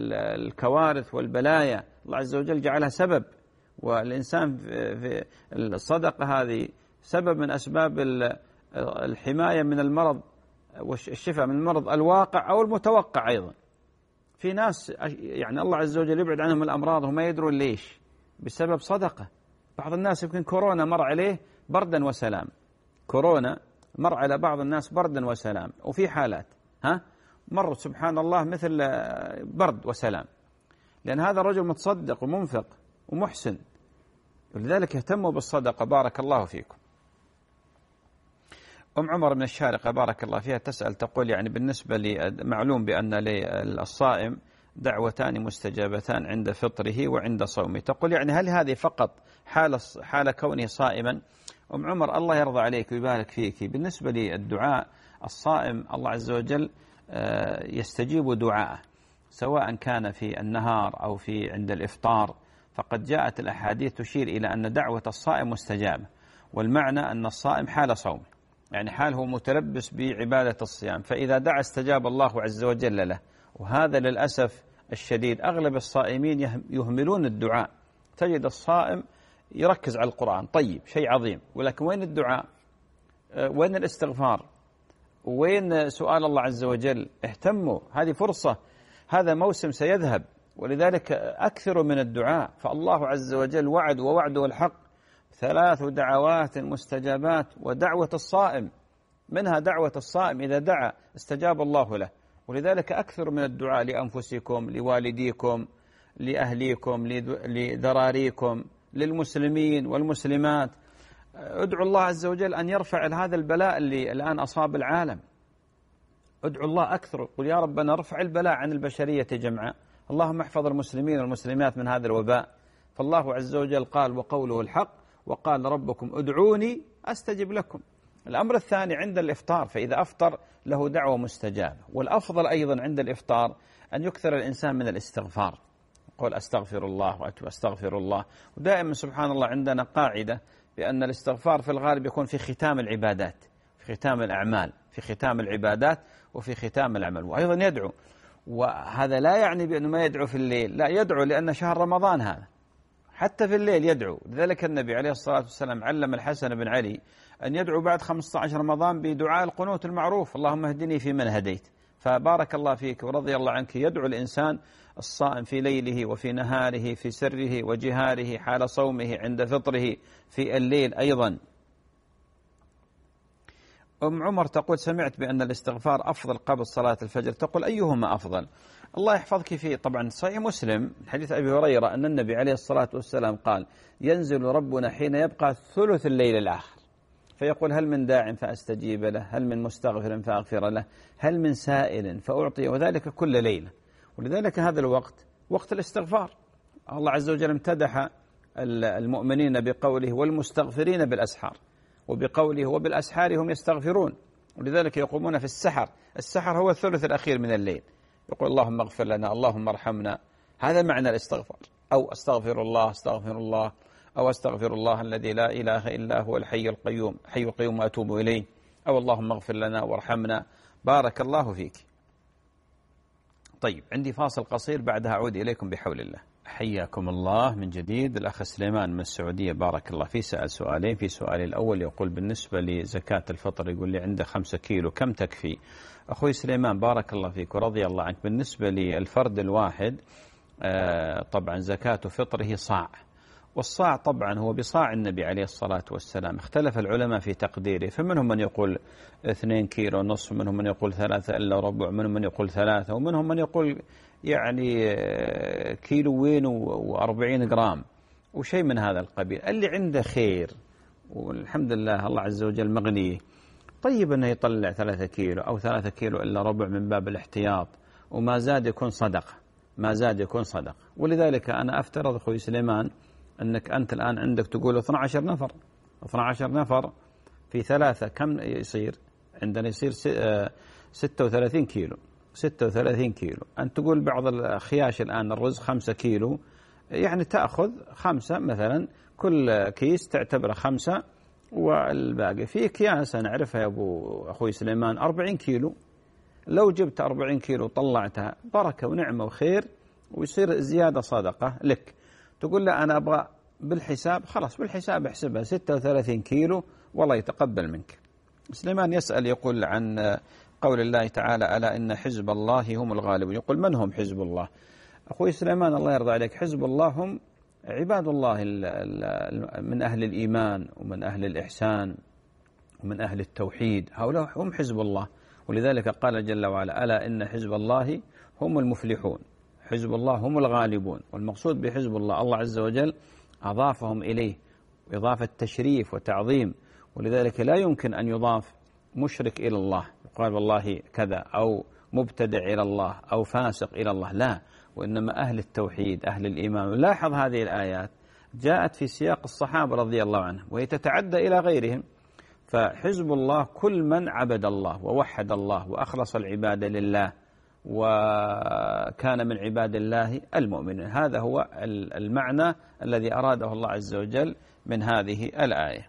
الكوارث والبلايا، الله عز وجل جعلها سبب. والإنسان في الصدقة هذه سبب من أسباب الحماية من المرض والشفاء من المرض الواقع أو المتوقع أيضا. في ناس يعني الله عز وجل يبعد عنهم الأمراض وما يدرون ليش، بسبب صدقة. بعض الناس يمكن كورونا مر عليه بردا وسلام، كورونا مر على بعض الناس بردا وسلام، وفي حالات ها مر سبحان الله مثل برد وسلام، لأن هذا الرجل متصدق ومنفق ومحسن، ولذلك اهتموا بالصدقة. بارك الله فيكم. أم عمر من الشارقة بارك الله فيها تسأل تقول يعني بالنسبة لي معلوم بأن للصائم دعوتان مستجابتان عند فطره وعند صومه، تقول يعني هل هذه فقط حال حال كونه صائما؟ أم عمر الله يرضى عليك ويبارك فيك، بالنسبة للدعاء الصائم الله عز وجل يستجيب دعاءه سواء كان في النهار أو في عند الإفطار، فقد جاءت الأحاديث تشير إلى أن دعوة الصائم مستجابة. والمعنى أن الصائم حال صوم، يعني حال هو متلبس بعبادة الصيام، فإذا دعا استجاب الله عز وجل له. وهذا للأسف الشديد أغلب الصائمين يهملون الدعاء. تجد الصائم يركز على القرآن، طيب شيء عظيم، ولكن وين الدعاء؟ وين الاستغفار؟ وين سؤال الله عز وجل؟ اهتموا، هذه فرصة، هذا موسم سيذهب، ولذلك أكثروا من الدعاء. فالله عز وجل وعد ووعده الحق، ثلاث دعوات مستجابات، ودعوة الصائم منها دعوة الصائم إذا دعا استجاب الله له. ولذلك أكثر من الدعاء لأنفسكم، لوالديكم، لأهليكم، لذراريكم، للمسلمين والمسلمات. ادعوا الله عز وجل أن يرفع هذا البلاء اللي الآن أصاب العالم. ادعوا الله أكثر، قل يا ربنا ارفع البلاء عن البشرية جمعاء، اللهم احفظ المسلمين والمسلمات من هذا الوباء. فالله عز وجل قال وقوله الحق، وقال ربكم ادعوني أستجب لكم. الأمر الثاني عند الإفطار، فإذا أفطر له دعوة مستجابة. والأفضل أيضا عند الإفطار أن يكثر الإنسان من الاستغفار، قل أستغفر الله وأتوب أستغفر الله. ودائما سبحان الله عندنا قاعدة بأن الاستغفار في الغالب يكون في ختام العبادات، في ختام الأعمال، في ختام العبادات وفي ختام العمل. وأيضا يدعو، وهذا لا يعني بأنه ما يدعو في الليل، لا يدعو لأن شهر رمضان هذا حتى في الليل يدعو. لذلك النبي عليه الصلاة والسلام علم الحسن بن علي أن يدعو بعد خمسة عشر رمضان بدعاء القنوت المعروف، اللهم اهدني في من هديت. فبارك الله فيك ورضي الله عنك. يدعو الإنسان الصائم في ليله وفي نهاره، في سره وجهاره، حال صومه، عند فطره، في الليل أيضا. أم عمر تقول سمعت بأن الاستغفار أفضل قبل صلاة الفجر، تقول أيهما أفضل؟ الله يحفظك فيه. طبعا صحيح مسلم حديث أبي هريرة أن النبي عليه الصلاة والسلام قال ينزل ربنا حين يبقى ثلث الليل الآخر فيقول هل من داع فأستجيب له، هل من مستغفر فأغفر له، هل من سائل فأعطي، وذلك كل ليلة. ولذلك هذا الوقت وقت الاستغفار. الله عز وجل امتدح المؤمنين بقوله والمستغفرين بالأسحار، وبقوله وبالأسحار هم يستغفرون. ولذلك يقومون في السحر، السحر هو الثلث الأخير من الليل، يقول اللهم اغفر لنا، اللهم ارحمنا، هذا معنى الاستغفار. أو أستغفر الله أستغفر الله، أو أستغفر الله الذي لا إله إلا هو الحي القيوم حي القيوم وأتوب إليه، أو اللهم اغفر لنا وارحمنا. بارك الله فيك. طيب عندي فاصل قصير، بعدها أعود إليكم بحول الله. حياكم الله من جديد. الأخ سليمان من السعودية بارك الله فيه سأل سؤالين. في سؤالي الأول يقول بالنسبة لزكاة الفطر، يقول لي عنده خمسة كيلو كم تكفي؟ أخوي سليمان بارك الله فيك ورضي الله عنك، بالنسبة للفرد الواحد طبعا زكاة فطره صاع، والصاع طبعا هو بصاع النبي عليه الصلاة والسلام. اختلف العلماء في تقديره، فمنهم من يقول اثنين كيلو نصف، منهم من يقول ثلاثة إلا ربع، منهم من يقول ثلاثة، ومنهم من يقول يعني كيلوين وأربعين جرام وشيء من هذا القبيل. اللي عنده خير والحمد لله الله عز وجل مغنيه، طيب أنه يطلع ثلاثة كيلو أو ثلاثة كيلو إلا ربع من باب الاحتياط، وما زاد يكون صدقة، ما زاد يكون صدقة. ولذلك أنا أفترض أخوي سليمان أنك أنت الآن عندك تقول اثني عشر نفر، اثني عشر نفر في ثلاثة كم يصير؟ عندنا يصير ستة وثلاثين كيلو، ستة وثلاثين كيلو. أنت تقول بعض الخياش الآن الرز خمسة كيلو، يعني تأخذ خمسة مثلا، كل كيس تعتبره خمسة والباقي. في أكياس أنا أعرفها يا أبو أخوي سليمان أربعين كيلو، لو جبت أربعين كيلو طلعتها بركة ونعمة وخير، ويصير زيادة صدقة لك. تقول لا أنا أبغى بالحساب، خلاص بالحساب احسبها ستة وثلاثين كيلو والله يتقبل منك. سليمان يسأل يقول عن قول الله تعالى ألا إن حزب الله هم الغالبون. يقول من هم حزب الله؟ أخوي سليمان الله يرضى عليك، حزب الله هم عباد الله من أهل الإيمان ومن أهل الإحسان ومن أهل التوحيد، هؤلاء هم حزب الله. ولذلك قال جل وعلا ألا إن حزب الله هم المفلحون، حزب الله هم الغالبون. والمقصود بحزب الله الله عز وجل أضافهم إليه إضافة تشريف وتعظيم، ولذلك لا يمكن أن يضاف مشرك إلى الله يقال والله كذا، أو مبتدع إلى الله، أو فاسق إلى الله، لا، وإنما أهل التوحيد أهل الإيمان. لاحظ هذه الآيات جاءت في سياق الصحابة رضي الله عنهم، وهي تتعدى إلى غيرهم. فحزب الله كل من عبد الله ووحد الله وأخلص العبادة لله وكان من عباد الله المؤمنين. هذا هو المعنى الذي أراده الله عز وجل من هذه الآية.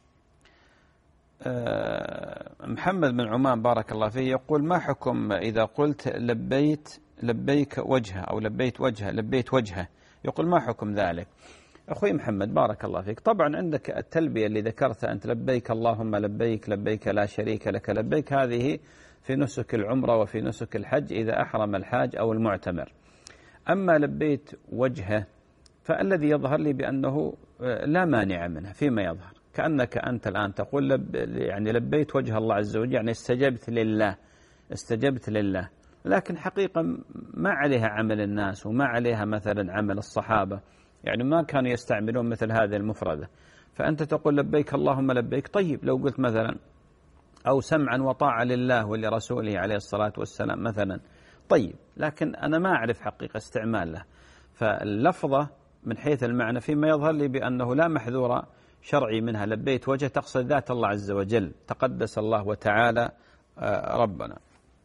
محمد بن عمان بارك الله فيه يقول ما حكم إذا قلت لبيت لبيك وجهه أو لبيت وجهه لبيت وجهه؟ يقول ما حكم ذلك؟ أخوي محمد بارك الله فيك، طبعا عندك التلبية اللي ذكرتها أنت، لبيك اللهم لبيك لبيك لا شريك لك لبيك، هذه في نسك العمرة وفي نسك الحج إذا أحرم الحاج أو المعتمر. أما لبيت وجهه فالذي يظهر لي بأنه لا مانع منها فيما يظهر، كأنك أنت الآن تقول لب يعني لبيت وجه الله عز وجل، يعني استجبت لله استجبت لله، لكن حقيقة ما عليها عمل الناس وما عليها مثلا عمل الصحابة، يعني ما كانوا يستعملون مثل هذه المفردة. فأنت تقول لبيك اللهم لبيك، طيب لو قلت مثلا أو سمعا وطاعة لله ولرسوله عليه الصلاة والسلام مثلا، طيب، لكن أنا ما أعرف حقيقة استعمال له. فاللفظة من حيث المعنى فيما يظهر لي بأنه لا محذور شرعي منها، لبيت وجه تقصد ذات الله عز وجل، تقدس الله وتعالى ربنا.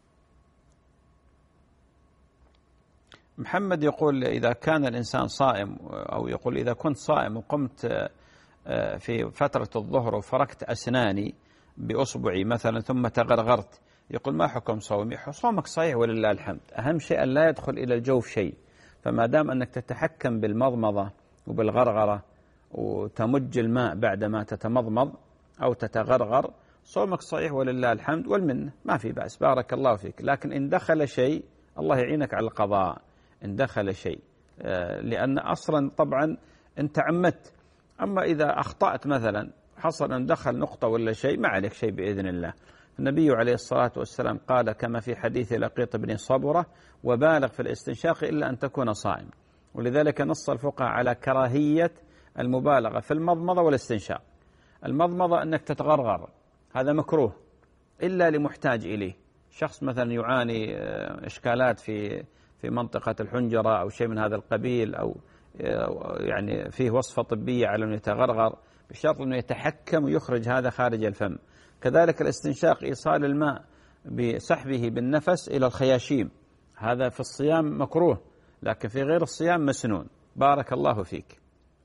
محمد يقول إذا كان الإنسان صائم، أو يقول إذا كنت صائم وقمت في فترة الظهر وفركت أسناني بأصبعي مثلا ثم تغرغرت، يقول ما حكم صومي؟ صومك صحيح ولله الحمد، أهم شيء أن لا يدخل إلى الجوف شيء. فما دام أنك تتحكم بالمضمضة وبالغرغرة وتمج الماء بعدما تتمضمض أو تتغرغر، صومك صحيح ولله الحمد والمنة، ما في بأس، بارك الله فيك. لكن إن دخل شيء الله يعينك على القضاء، إن دخل شيء، لأن أصلا طبعا أنت عمدت. أما إذا أخطأت مثلا حصل أن دخل نقطة ولا شيء، ما عليك شيء بإذن الله. النبي عليه الصلاة والسلام قال كما في حديث لقيط بن صبرة وبالغ في الاستنشاق إلا أن تكون صائم. ولذلك نص الفقهاء على كراهية المبالغة في المضمضة والاستنشاق. المضمضة أنك تتغرغر، هذا مكروه إلا لمحتاج إليه، شخص مثلا يعاني إشكالات في في منطقة الحنجرة أو شيء من هذا القبيل، أو يعني فيه وصفة طبية على أنه يتغرغر، بشرط أنه يتحكم ويخرج هذا خارج الفم. كذلك الاستنشاق إيصال الماء بسحبه بالنفس إلى الخياشيم، هذا في الصيام مكروه، لكن في غير الصيام مسنون. بارك الله فيك.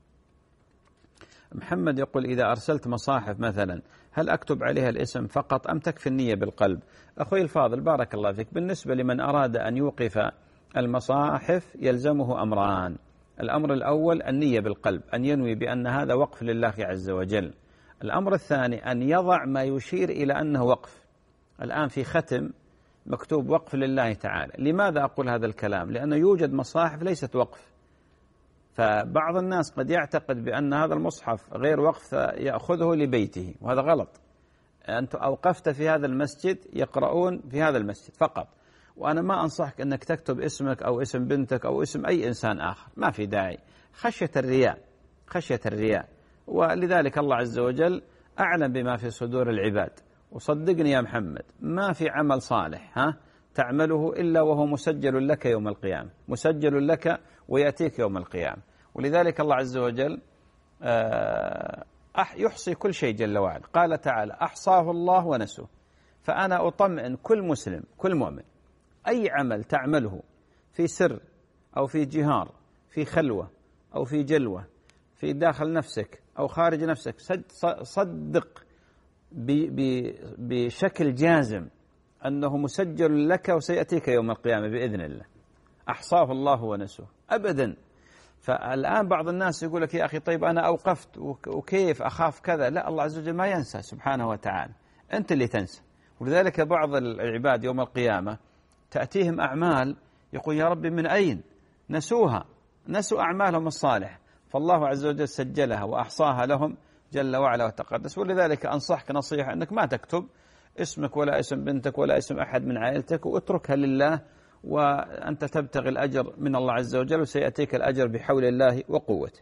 محمد يقول إذا أرسلت مصاحف مثلا هل أكتب عليها الاسم فقط أم تكفي النية بالقلب؟ أخوي الفاضل بارك الله فيك، بالنسبة لمن أراد أن يوقف المصاحف يلزمه أمران. الأمر الأول النية بالقلب، أن ينوي بأن هذا وقف لله عز وجل. الأمر الثاني أن يضع ما يشير إلى أنه وقف. الآن في ختم مكتوب وقف لله تعالى. لماذا أقول هذا الكلام؟ لأنه يوجد مصاحف ليست وقف، فبعض الناس قد يعتقد بأن هذا المصحف غير وقف يأخذه لبيته، وهذا غلط. أنت أوقفت في هذا المسجد يقرؤون في هذا المسجد فقط، وأنا ما أنصحك أنك تكتب اسمك أو اسم بنتك أو اسم أي إنسان آخر، ما في داعي، خشية الرياء، خشية الرياء. ولذلك الله عز وجل أعلم بما في صدور العباد. وصدقني يا محمد ما في عمل صالح ها تعمله إلا وهو مسجل لك يوم القيامة، مسجل لك ويأتيك يوم القيامة. ولذلك الله عز وجل يحصي كل شيء جل وعلا. قال تعالى أحصاه الله ونسوه. فأنا أطمئن كل مسلم كل مؤمن أي عمل تعمله في سر أو في جهار، في خلوة أو في جلوة، في داخل نفسك أو خارج نفسك، صدق بشكل جازم أنه مسجل لك وسيأتيك يوم القيامة بإذن الله. أحصاه الله ونسوه أبدا. فالآن بعض الناس يقول لك يا أخي طيب أنا أوقفت وكيف أخاف كذا. لا، الله عز وجل ما ينسى سبحانه وتعالى، أنت اللي تنسى. ولذلك بعض العباد يوم القيامة تأتيهم أعمال يقول يا ربي من أين؟ نسوها، نسوا أعمالهم الصالح، فالله عز وجل سجلها وأحصاها لهم جل وعلا وتقدس. ولذلك أنصحك نصيحة أنك ما تكتب اسمك ولا اسم بنتك ولا اسم أحد من عائلتك، واتركها لله، وأنت تبتغي الأجر من الله عز وجل وسيأتيك الأجر بحول الله وقوته.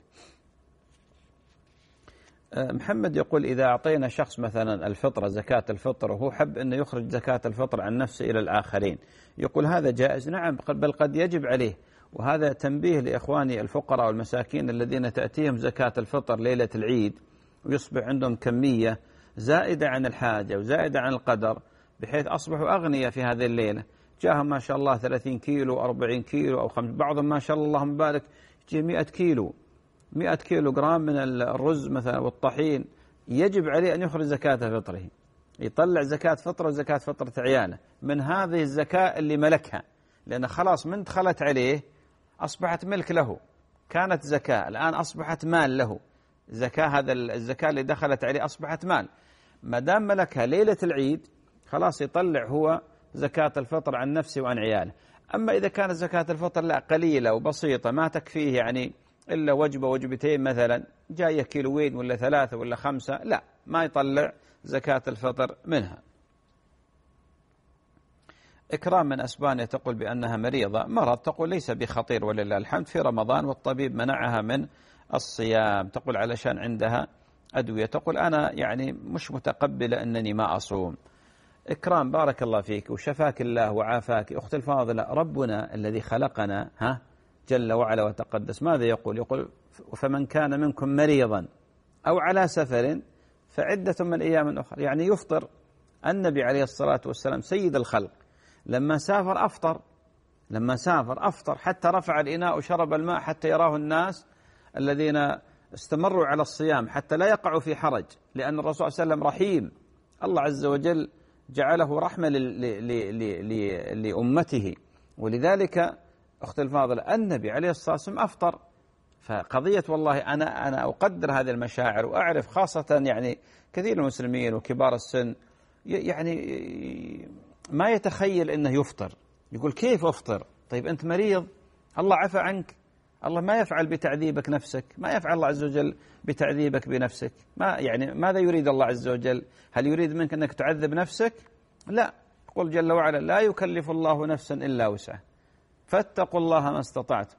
محمد يقول إذا أعطينا شخص مثلا الفطرة زكاة الفطر وهو حب أنه يخرج زكاة الفطر عن نفسه إلى الآخرين، يقول هذا جائز؟ نعم، بل قد يجب عليه. وهذا تنبيه لإخواني الفقراء والمساكين الذين تأتيهم زكاة الفطر ليلة العيد ويصبح عندهم كمية زائدة عن الحاجة وزائدة عن القدر، بحيث أصبحوا أغنياء في هذه الليلة. جاهم ما شاء الله ثلاثين كيلو أربعين كيلو أو خمس، بعضهم ما شاء الله اللهم بارك يجي مئة كيلو مئة كيلو جرام من الرز مثلا والطحين. يجب عليه أن يخرج زكاة فطره، يطلع زكاة فطره وزكاة فطرة عياله من هذه الزكاة اللي ملكها، لأن خلاص من دخلت عليه أصبحت ملك له. كانت زكاة الآن أصبحت مال له. زكاة هذا الزكاة اللي دخلت عليه أصبحت مال، ما دام ملكها ليلة العيد خلاص يطلع هو زكاة الفطر عن نفسه وعن عياله. أما إذا كانت زكاة الفطر لا قليلة وبسيطة ما تكفيه يعني إلا وجبة وجبتين مثلا، جاية كيلوين ولا ثلاثة ولا خمسة، لا ما يطلع زكاة الفطر منها. إكرام من أسبانيا تقول بأنها مريضة، مرض تقول ليس بخطير ولله الحمد، في رمضان والطبيب منعها من الصيام، تقول علشان عندها أدوية. تقول أنا يعني مش متقبلة أنني ما أصوم. إكرام بارك الله فيك وشفاك الله وعافاك أخت الفاضلة. ربنا الذي خلقنا ها جل وعلا وتقدس ماذا يقول؟ يقول فمن كان منكم مريضا أو على سفر فعدة من أيام أخرى، يعني يفطر. النبي عليه الصلاة والسلام سيد الخلق لما سافر أفطر، لما سافر أفطر حتى رفع الإناء وشرب الماء حتى يراه الناس الذين استمروا على الصيام حتى لا يقعوا في حرج، لأن الرسول صلى الله عليه وسلم رحيم. الله عز وجل جعله رحمة لأمته. ولذلك أخت الفاضل النبي عليه الصلاة والسلام أفطر. فقضية والله أنا أنا أقدر هذه المشاعر وأعرف خاصة يعني كثير من المسلمين وكبار السن يعني ما يتخيل أنه يفطر، يقول كيف أفطر؟ طيب أنت مريض، الله عفى عنك، الله ما يفعل بتعذيبك نفسك، ما يفعل الله عز وجل بتعذيبك بنفسك. ما يعني ماذا يريد الله عز وجل؟ هل يريد منك أنك تعذب نفسك؟ لا، يقول جل وعلا لا يكلف الله نفسا إلا وسعها فاتقوا الله ما استطعتم.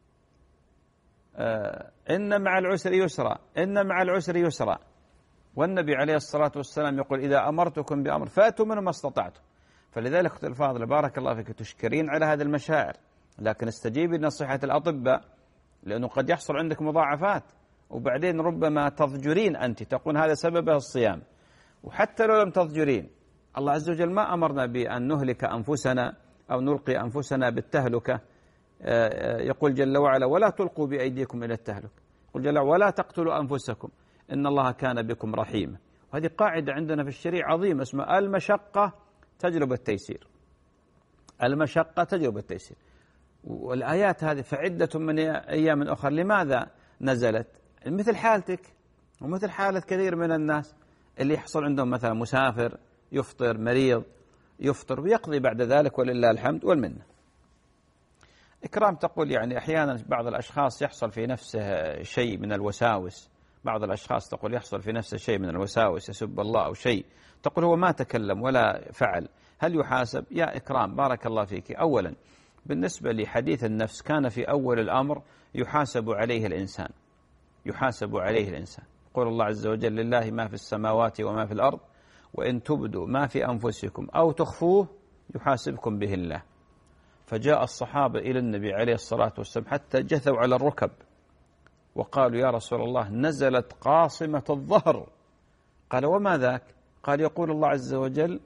آه إن مع العسر يسرا، إن مع العسر يسرا. والنبي عليه الصلاة والسلام يقول إذا أمرتكم بأمر فاتوا منه ما استطعتم. فلذلك أخت الفاضلة بارك الله فيك تشكرين على هذه المشاعر، لكن استجيبي لنصيحة الأطباء، لأنه قد يحصل عندك مضاعفات، وبعدين ربما تضجرين أنت تقول هذا سببه الصيام. وحتى لو لم تضجرين الله عز وجل ما أمرنا بأن نهلك أنفسنا أو نلقي أنفسنا بالتهلكة. يقول جل وعلا ولا تلقوا بأيديكم إلى التهلكة، يقول جل وعلا ولا تقتلوا أنفسكم إن الله كان بكم رحيما. وهذه قاعدة عندنا في الشريعة عظيمة اسمها المشقة تجلب التيسير، المشقة تجلب التيسير. والآيات هذه فعدة من أيام أخرى لماذا نزلت؟ مثل حالتك ومثل حالة كثير من الناس اللي يحصل عندهم مثلا مسافر يفطر، مريض يفطر ويقضي بعد ذلك ولله الحمد والمنة. إكرام تقول يعني أحيانا بعض الأشخاص يحصل في نفسه شيء من الوساوس، بعض الأشخاص تقول يحصل في نفسه شيء من الوساوس، يسب الله أو شيء، تقول هو ما تكلم ولا فعل، هل يحاسب؟ يا إكرام بارك الله فيك، أولا بالنسبة لحديث النفس كان في أول الأمر يحاسب عليه الإنسان، يحاسب عليه الإنسان. يقول الله عز وجل لله ما في السماوات وما في الأرض وإن تبدوا ما في أنفسكم أو تخفوه يحاسبكم به الله. فجاء الصحابة إلى النبي عليه الصلاة والسلام حتى جثوا على الركب وقالوا يا رسول الله نزلت قاصمة الظهر. قال وما ذاك؟ قال يقول الله عز وجل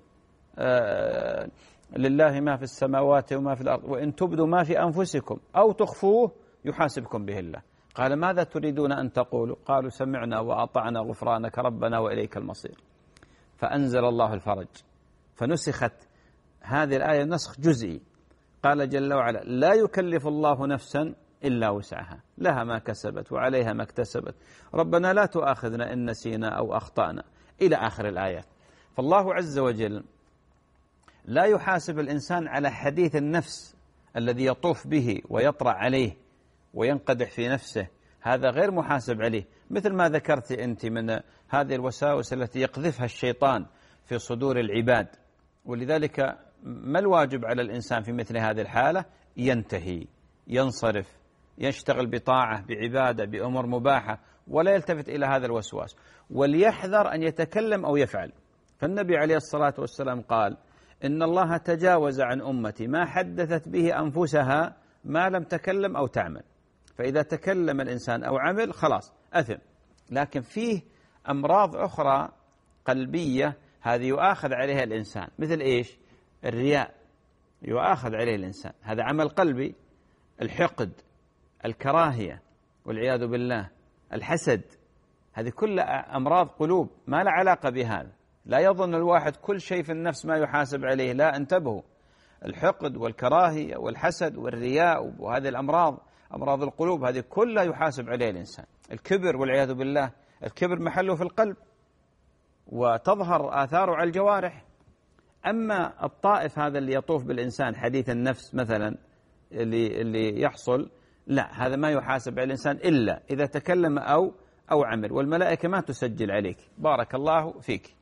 آه لله ما في السماوات وما في الأرض وإن تبدوا ما في أنفسكم أو تخفوه يحاسبكم به الله. قال ماذا تريدون أن تقولوا؟ قالوا سمعنا وأطعنا غفرانك ربنا وإليك المصير. فأنزل الله الفرج فنسخت هذه الآية نسخ جزئي. قال جل وعلا لا يكلف الله نفسا إلا وسعها لها ما كسبت وعليها ما اكتسبت ربنا لا تؤاخذنا إن نسينا أو أخطأنا إلى آخر الآيات. فالله عز وجل لا يحاسب الإنسان على حديث النفس الذي يطوف به ويطرأ عليه وينقدح في نفسه، هذا غير محاسب عليه، مثل ما ذكرت أنت من هذه الوساوس التي يقذفها الشيطان في صدور العباد. ولذلك ما الواجب على الإنسان في مثل هذه الحالة؟ ينتهي، ينصرف، يشتغل بطاعة، بعبادة، بأمور مباحة، ولا يلتفت إلى هذا الوسواس، وليحذر أن يتكلم أو يفعل. فالنبي عليه الصلاة والسلام قال إن الله تجاوز عن أمتي ما حدثت به أنفسها ما لم تكلم أو تعمل. فإذا تكلم الإنسان أو عمل خلاص أثم. لكن فيه أمراض أخرى قلبية هذه يؤاخذ عليها الإنسان، مثل إيش؟ الرياء يؤاخذ عليه الإنسان، هذا عمل قلبي. الحقد، الكراهية والعياذ بالله، الحسد، هذه كلها أمراض قلوب ما لا علاقة بهذا. لا يظن الواحد كل شيء في النفس ما يحاسب عليه، لا، انتبهوا. الحقد والكراهية والحسد والرياء وهذه الأمراض أمراض القلوب هذه كلها يحاسب عليها الإنسان. الكبر والعياذ بالله، الكبر محله في القلب وتظهر آثاره على الجوارح. أما الطائف هذا اللي يطوف بالإنسان حديث النفس مثلا اللي, اللي يحصل، لا، هذا ما يحاسب على الإنسان إلا إذا تكلم أو أو عمل، والملائكة ما تسجل عليك. بارك الله فيك.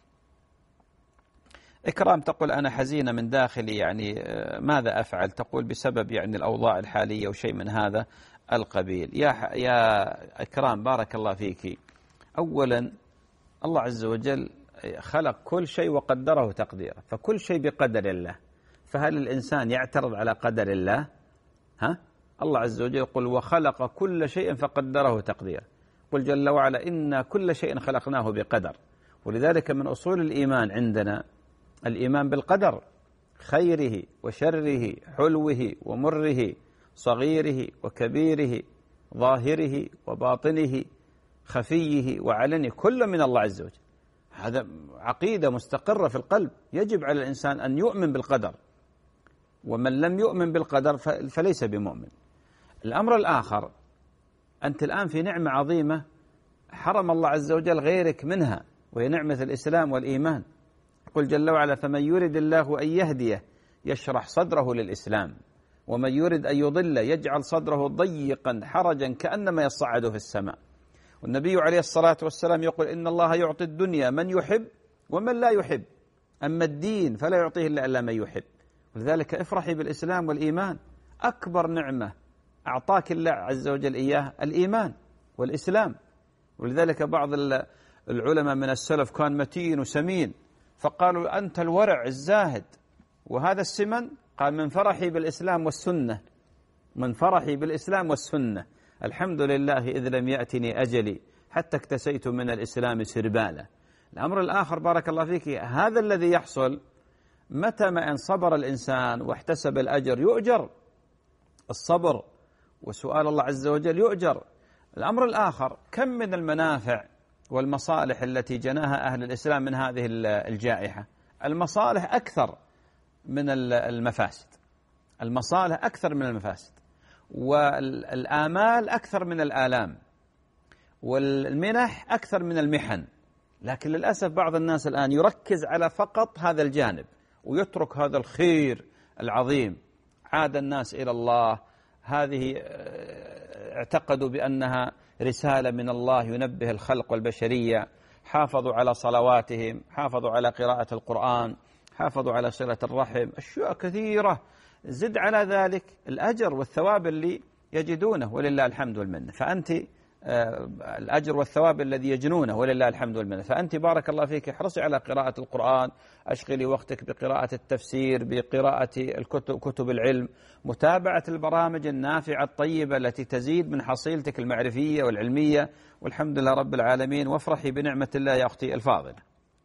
إكرام تقول أنا حزينة من داخلي، يعني ماذا أفعل؟ تقول بسبب يعني الأوضاع الحالية وشيء من هذا القبيل. يا يا إكرام بارك الله فيك، أولا الله عز وجل خلق كل شيء وقدره تقديره، فكل شيء بقدر الله. فهل الإنسان يعترض على قدر الله؟ ها؟ الله عز وجل يقول وخلق كل شيء فقدره تقديره. قل جل وعلا إنا كل شيء خلقناه بقدر. ولذلك من أصول الإيمان عندنا الإيمان بالقدر، خيره وشره، حلوه ومره، صغيره وكبيره، ظاهره وباطنه، خفيه وعلنه، كل من الله عز وجل. هذا عقيدة مستقرة في القلب، يجب على الإنسان أن يؤمن بالقدر، ومن لم يؤمن بالقدر فليس بمؤمن. الأمر الآخر، أنت الآن في نعمة عظيمة حرم الله عز وجل غيرك منها، وهي نعمة الإسلام والإيمان. قل جل وعلا فمن يرد الله أن يهديه يشرح صدره للإسلام ومن يرد أن يضل يجعل صدره ضيقا حرجا كأنما يصعد في السماء. والنبي عليه الصلاة والسلام يقول إن الله يعطي الدنيا من يحب ومن لا يحب، أما الدين فلا يعطيه إلا من يحب. ولذلك افرحي بالإسلام والإيمان، أكبر نعمة أعطاك الله عز وجل إياه الإيمان والإسلام. ولذلك بعض العلماء من السلف كان متين وسمين، فقالوا أنت الورع الزاهد وهذا السمن، قال من فرحي بالإسلام والسنة، من فرحي بالإسلام والسنة، الحمد لله إذ لم يأتني أجلي حتى اكتسيت من الإسلام سربالا. الأمر الآخر بارك الله فيك، هذا الذي يحصل متى ما إن صبر الإنسان واحتسب الأجر يؤجر، الصبر وسؤال الله عز وجل يؤجر. الأمر الآخر، كم من المنافع والمصالح التي جناها أهل الإسلام من هذه الجائحة. المصالح أكثر من المفاسد، المصالح أكثر من المفاسد، والآمال أكثر من الآلام، والمنح أكثر من المحن. لكن للأسف بعض الناس الآن يركز على فقط هذا الجانب ويترك هذا الخير العظيم. عاد الناس إلى الله، هذه اعتقدوا بأنها رسالة من الله ينبه الخلق والبشرية، حافظوا على صلواتهم، حافظوا على قراءة القرآن، حافظوا على صلة الرحم، أشياء كثيرة. زد على ذلك الأجر والثواب اللي يجدونه ولله الحمد والمنة. فأنت الأجر والثواب الذي يجنونه ولله الحمد والمنة. فأنت بارك الله فيك احرصي على قراءة القرآن، أشغلي وقتك بقراءة التفسير، بقراءة الكتب كتب العلم، متابعة البرامج النافعة الطيبة التي تزيد من حصيلتك المعرفية والعلمية، والحمد لله رب العالمين. وافرحي بنعمة الله يا أختي الفاضلة.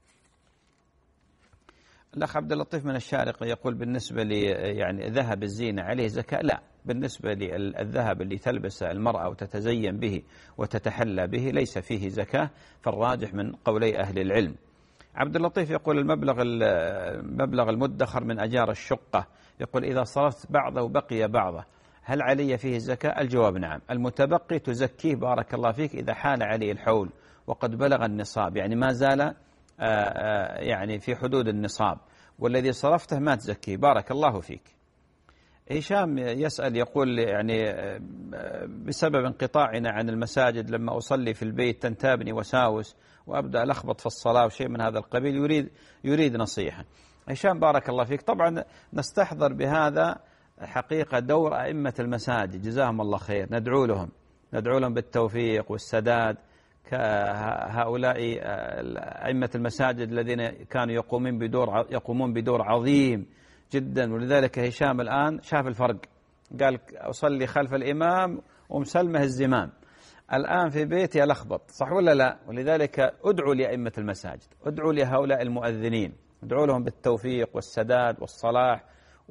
الأخ عبد اللطيف من الشارقة يقول بالنسبة لي يعني ذهب الزينة عليه زكاة؟ لا، بالنسبة للذهب اللي تلبس المرأة وتتزين به وتتحلى به ليس فيه زكاة، فالراجح من قولي أهل العلم. عبد اللطيف يقول المبلغ المبلغ المدخر من أجار الشقة، يقول إذا صرفت بعضه بقي بعضه هل علي فيه زكاة؟ الجواب نعم. المتبقي تزكيه بارك الله فيك إذا حال عليه الحول وقد بلغ النصاب، يعني ما زال يعني في حدود النصاب، والذي صرفته ما تزكيه بارك الله فيك. هشام يسأل يقول يعني بسبب انقطاعنا عن المساجد لما أصلي في البيت تنتابني وساوس وأبدأ ألخبط في الصلاة وشيء من هذا القبيل، يريد يريد نصيحة. هشام بارك الله فيك، طبعا نستحضر بهذا حقيقة دور أئمة المساجد جزاهم الله خير، ندعو لهم ندعو لهم بالتوفيق والسداد، كهؤلاء أئمة المساجد الذين كانوا يقومون بدور يقومون بدور عظيم جدا. ولذلك هشام الآن شاف الفرق، قال أصلي خلف الإمام ومسلمه الزمام، الآن في بيتي ألخبط، صح ولا لا؟ ولذلك أدعو لأئمة المساجد، أدعو لهؤلاء المؤذنين، أدعو لهم بالتوفيق والسداد والصلاح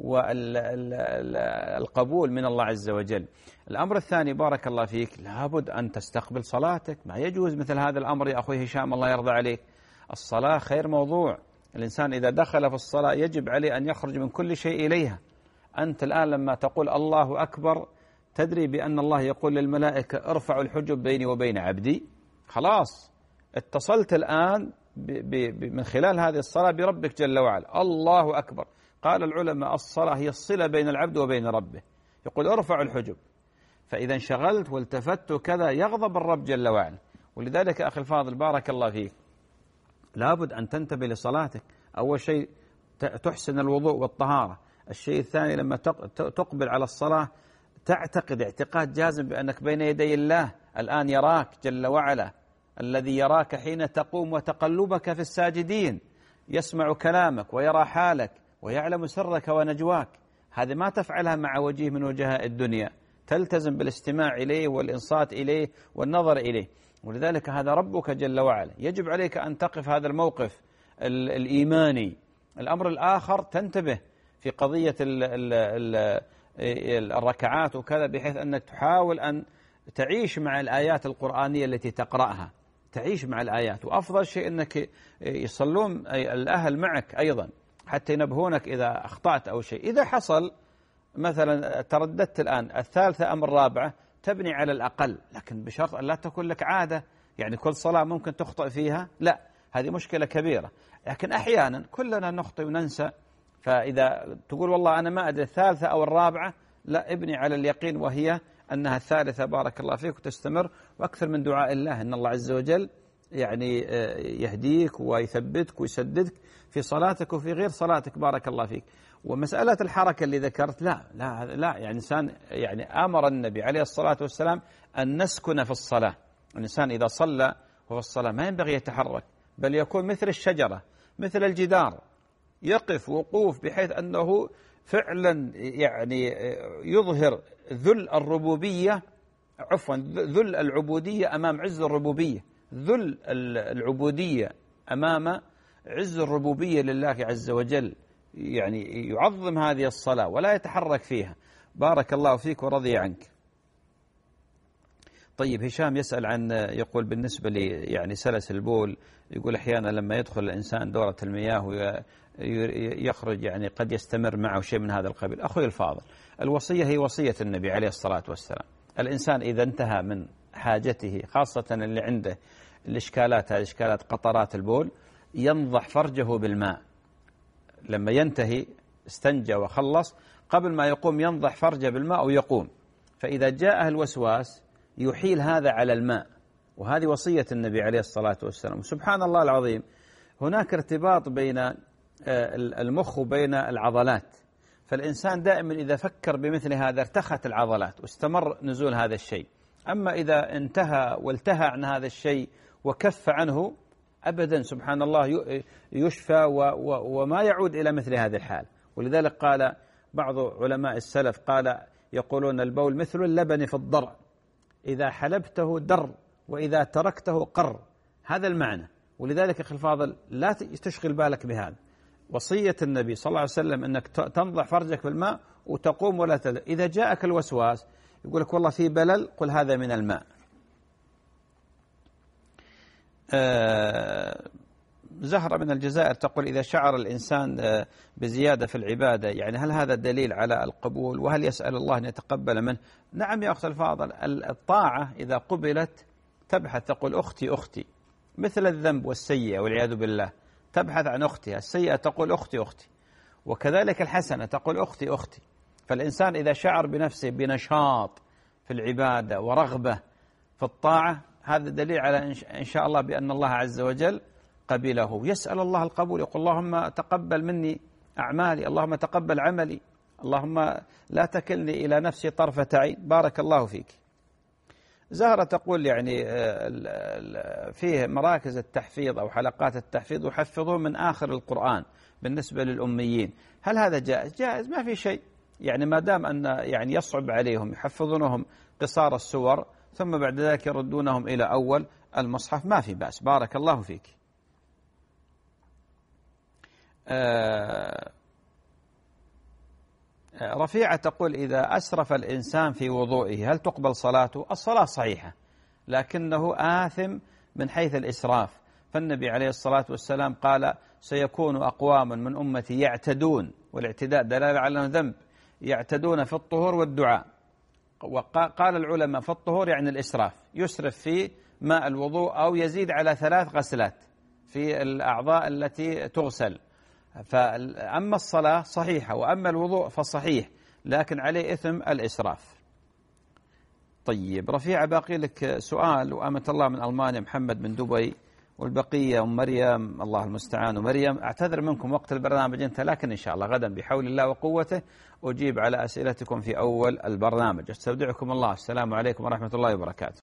والقبول من الله عز وجل. الأمر الثاني بارك الله فيك، لابد أن تستقبل صلاتك، ما يجوز مثل هذا الأمر يا أخوي هشام الله يرضى عليك. الصلاة خير موضوع، الإنسان إذا دخل في الصلاة يجب عليه أن يخرج من كل شيء إليها. أنت الآن لما تقول الله أكبر تدري بأن الله يقول للملائكة ارفعوا الحجب بيني وبين عبدي، خلاص اتصلت الآن ب ب من خلال هذه الصلاة بربك جل وعلا. الله أكبر، قال العلماء الصلاة هي الصلة بين العبد وبين ربه، يقول ارفعوا الحجب، فإذا انشغلت والتفت كذا يغضب الرب جل وعلا. ولذلك أخي الفاضل بارك الله فيك لابد أن تنتبه لصلاتك. أول شيء تحسن الوضوء والطهارة، الشيء الثاني لما تقبل على الصلاة تعتقد اعتقاد جازم بأنك بين يدي الله، الآن يراك جل وعلا، الذي يراك حين تقوم وتقلبك في الساجدين، يسمع كلامك ويرى حالك ويعلم سرك ونجواك. هذه ما تفعلها مع وجيه من وجهاء الدنيا، تلتزم بالاستماع إليه والإنصات إليه والنظر إليه. ولذلك هذا ربك جل وعلا، يجب عليك أن تقف هذا الموقف الإيماني. الأمر الآخر تنتبه في قضية ال ال ال الركعات وكذا، بحيث أنك تحاول أن تعيش مع الآيات القرآنية التي تقرأها، تعيش مع الآيات. وأفضل شيء أنك يصلون الأهل معك أيضا حتى ينبهونك إذا أخطأت أو شيء. إذا حصل مثلا ترددت الآن الثالثة أم الرابعة تبني على الأقل، لكن بشرط أن لا تكون لك عادة، يعني كل صلاة ممكن تخطئ فيها، لا هذه مشكلة كبيرة. لكن أحيانا كلنا نخطئ وننسى، فإذا تقول والله أنا ما أدري الثالثة أو الرابعة، لا ابني على اليقين وهي أنها الثالثة بارك الله فيك، وتستمر. وأكثر من دعاء الله أن الله عز وجل يعني يهديك ويثبتك ويسددك في صلاتك وفي غير صلاتك بارك الله فيك. ومسألة الحركة اللي ذكرت لا لا لا يعني إنسان يعني أمر النبي عليه الصلاة والسلام أن نسكن في الصلاة. الإنسان إذا صلى وفي الصلاة ما ينبغي يتحرك، بل يكون مثل الشجرة مثل الجدار، يقف وقوف بحيث أنه فعلا يعني يظهر ذل الربوبية، عفوا ذل العبودية أمام عز الربوبية، ذل العبودية أمام عز الربوبية لله عز وجل. يعني يعظم هذه الصلاة ولا يتحرك فيها. بارك الله فيك ورضي عنك. طيب هشام يسأل عن، يقول بالنسبة لي يعني سلس البول، يقول أحيانا لما يدخل الإنسان دورة المياه ويخرج يعني قد يستمر معه شيء من هذا القبيل. أخوي الفاضل، الوصية هي وصية النبي عليه الصلاة والسلام. الإنسان إذا انتهى من حاجته، خاصة اللي عنده الإشكالات، هذه إشكالات قطرات البول، ينضح فرجه بالماء. لما ينتهي استنجى وخلص، قبل ما يقوم ينضح فرجه بالماء ويقوم. فإذا جاءه الوسواس يحيل هذا على الماء، وهذه وصية النبي عليه الصلاة والسلام. سبحان الله العظيم، هناك ارتباط بين المخ وبين العضلات، فالإنسان دائما إذا فكر بمثل هذا ارتخت العضلات واستمر نزول هذا الشيء. أما إذا انتهى والتهى عن هذا الشيء وكف عنه أبدا سبحان الله يشفى وما يعود إلى مثل هذه الحال. ولذلك قال بعض علماء السلف، قال يقولون البول مثل اللبن في الضرع، إذا حلبته در وإذا تركته قر. هذا المعنى. ولذلك أخي الفاضل لا تشغل بالك بهذا. وصية النبي صلى الله عليه وسلم أنك تنضح فرجك بالماء وتقوم ولا تدل. إذا جاءك الوسواس يقول لك والله في بلل، قل هذا من الماء. آه زهرة من الجزائر تقول إذا شعر الإنسان آه بزيادة في العبادة، يعني هل هذا دليل على القبول، وهل يسأل الله أن يتقبل منه؟ نعم يا أخت الفاضل، الطاعة إذا قبلت تبحث، تقول أختي أختي، مثل الذنب والسيئة والعياذ بالله تبحث عن أختها، السيئة تقول أختي أختي، وكذلك الحسنة تقول أختي أختي. فالإنسان إذا شعر بنفسه بنشاط في العبادة ورغبة في الطاعة، هذا دليل على إن شاء الله بأن الله عز وجل قبله. يسأل الله القبول، يقول اللهم تقبل مني أعمالي، اللهم تقبل عملي، اللهم لا تكلني إلى نفسي طرفة عين. بارك الله فيك. زهرة تقول يعني فيه مراكز التحفيظ أو حلقات التحفيظ يحفظون من آخر القرآن بالنسبة للأميين، هل هذا جائز؟ جائز، ما في شيء، يعني ما دام أن يعني يصعب عليهم يحفظونهم قصار السور ثم بعد ذلك يردونهم إلى أول المصحف، ما في بأس. بارك الله فيك. آه رفيعة تقول إذا أسرف الإنسان في وضوئه هل تقبل صلاته؟ الصلاة صحيحة، لكنه آثم من حيث الإسراف. فالنبي عليه الصلاة والسلام قال سيكون أقوام من أمتي يعتدون، والاعتداء دلالة على ذنب، يعتدون في الطهور والدعاء. وقال العلماء في الطهور يعني الإسراف، يسرف في ماء الوضوء أو يزيد على ثلاث غسلات في الأعضاء التي تغسل. فأما الصلاة صحيحة وأما الوضوء فصحيح، لكن عليه إثم الإسراف. طيب رفيعة باقي لك سؤال، وأمة الله من ألمانيا، محمد من دبي، والبقية أم مريم، الله المستعان. ومريم أعتذر منكم وقت البرنامج انتهى، لكن إن شاء الله غدا بحول الله وقوته أجيب على أسئلتكم في أول البرنامج. استودعكم الله، السلام عليكم ورحمة الله وبركاته.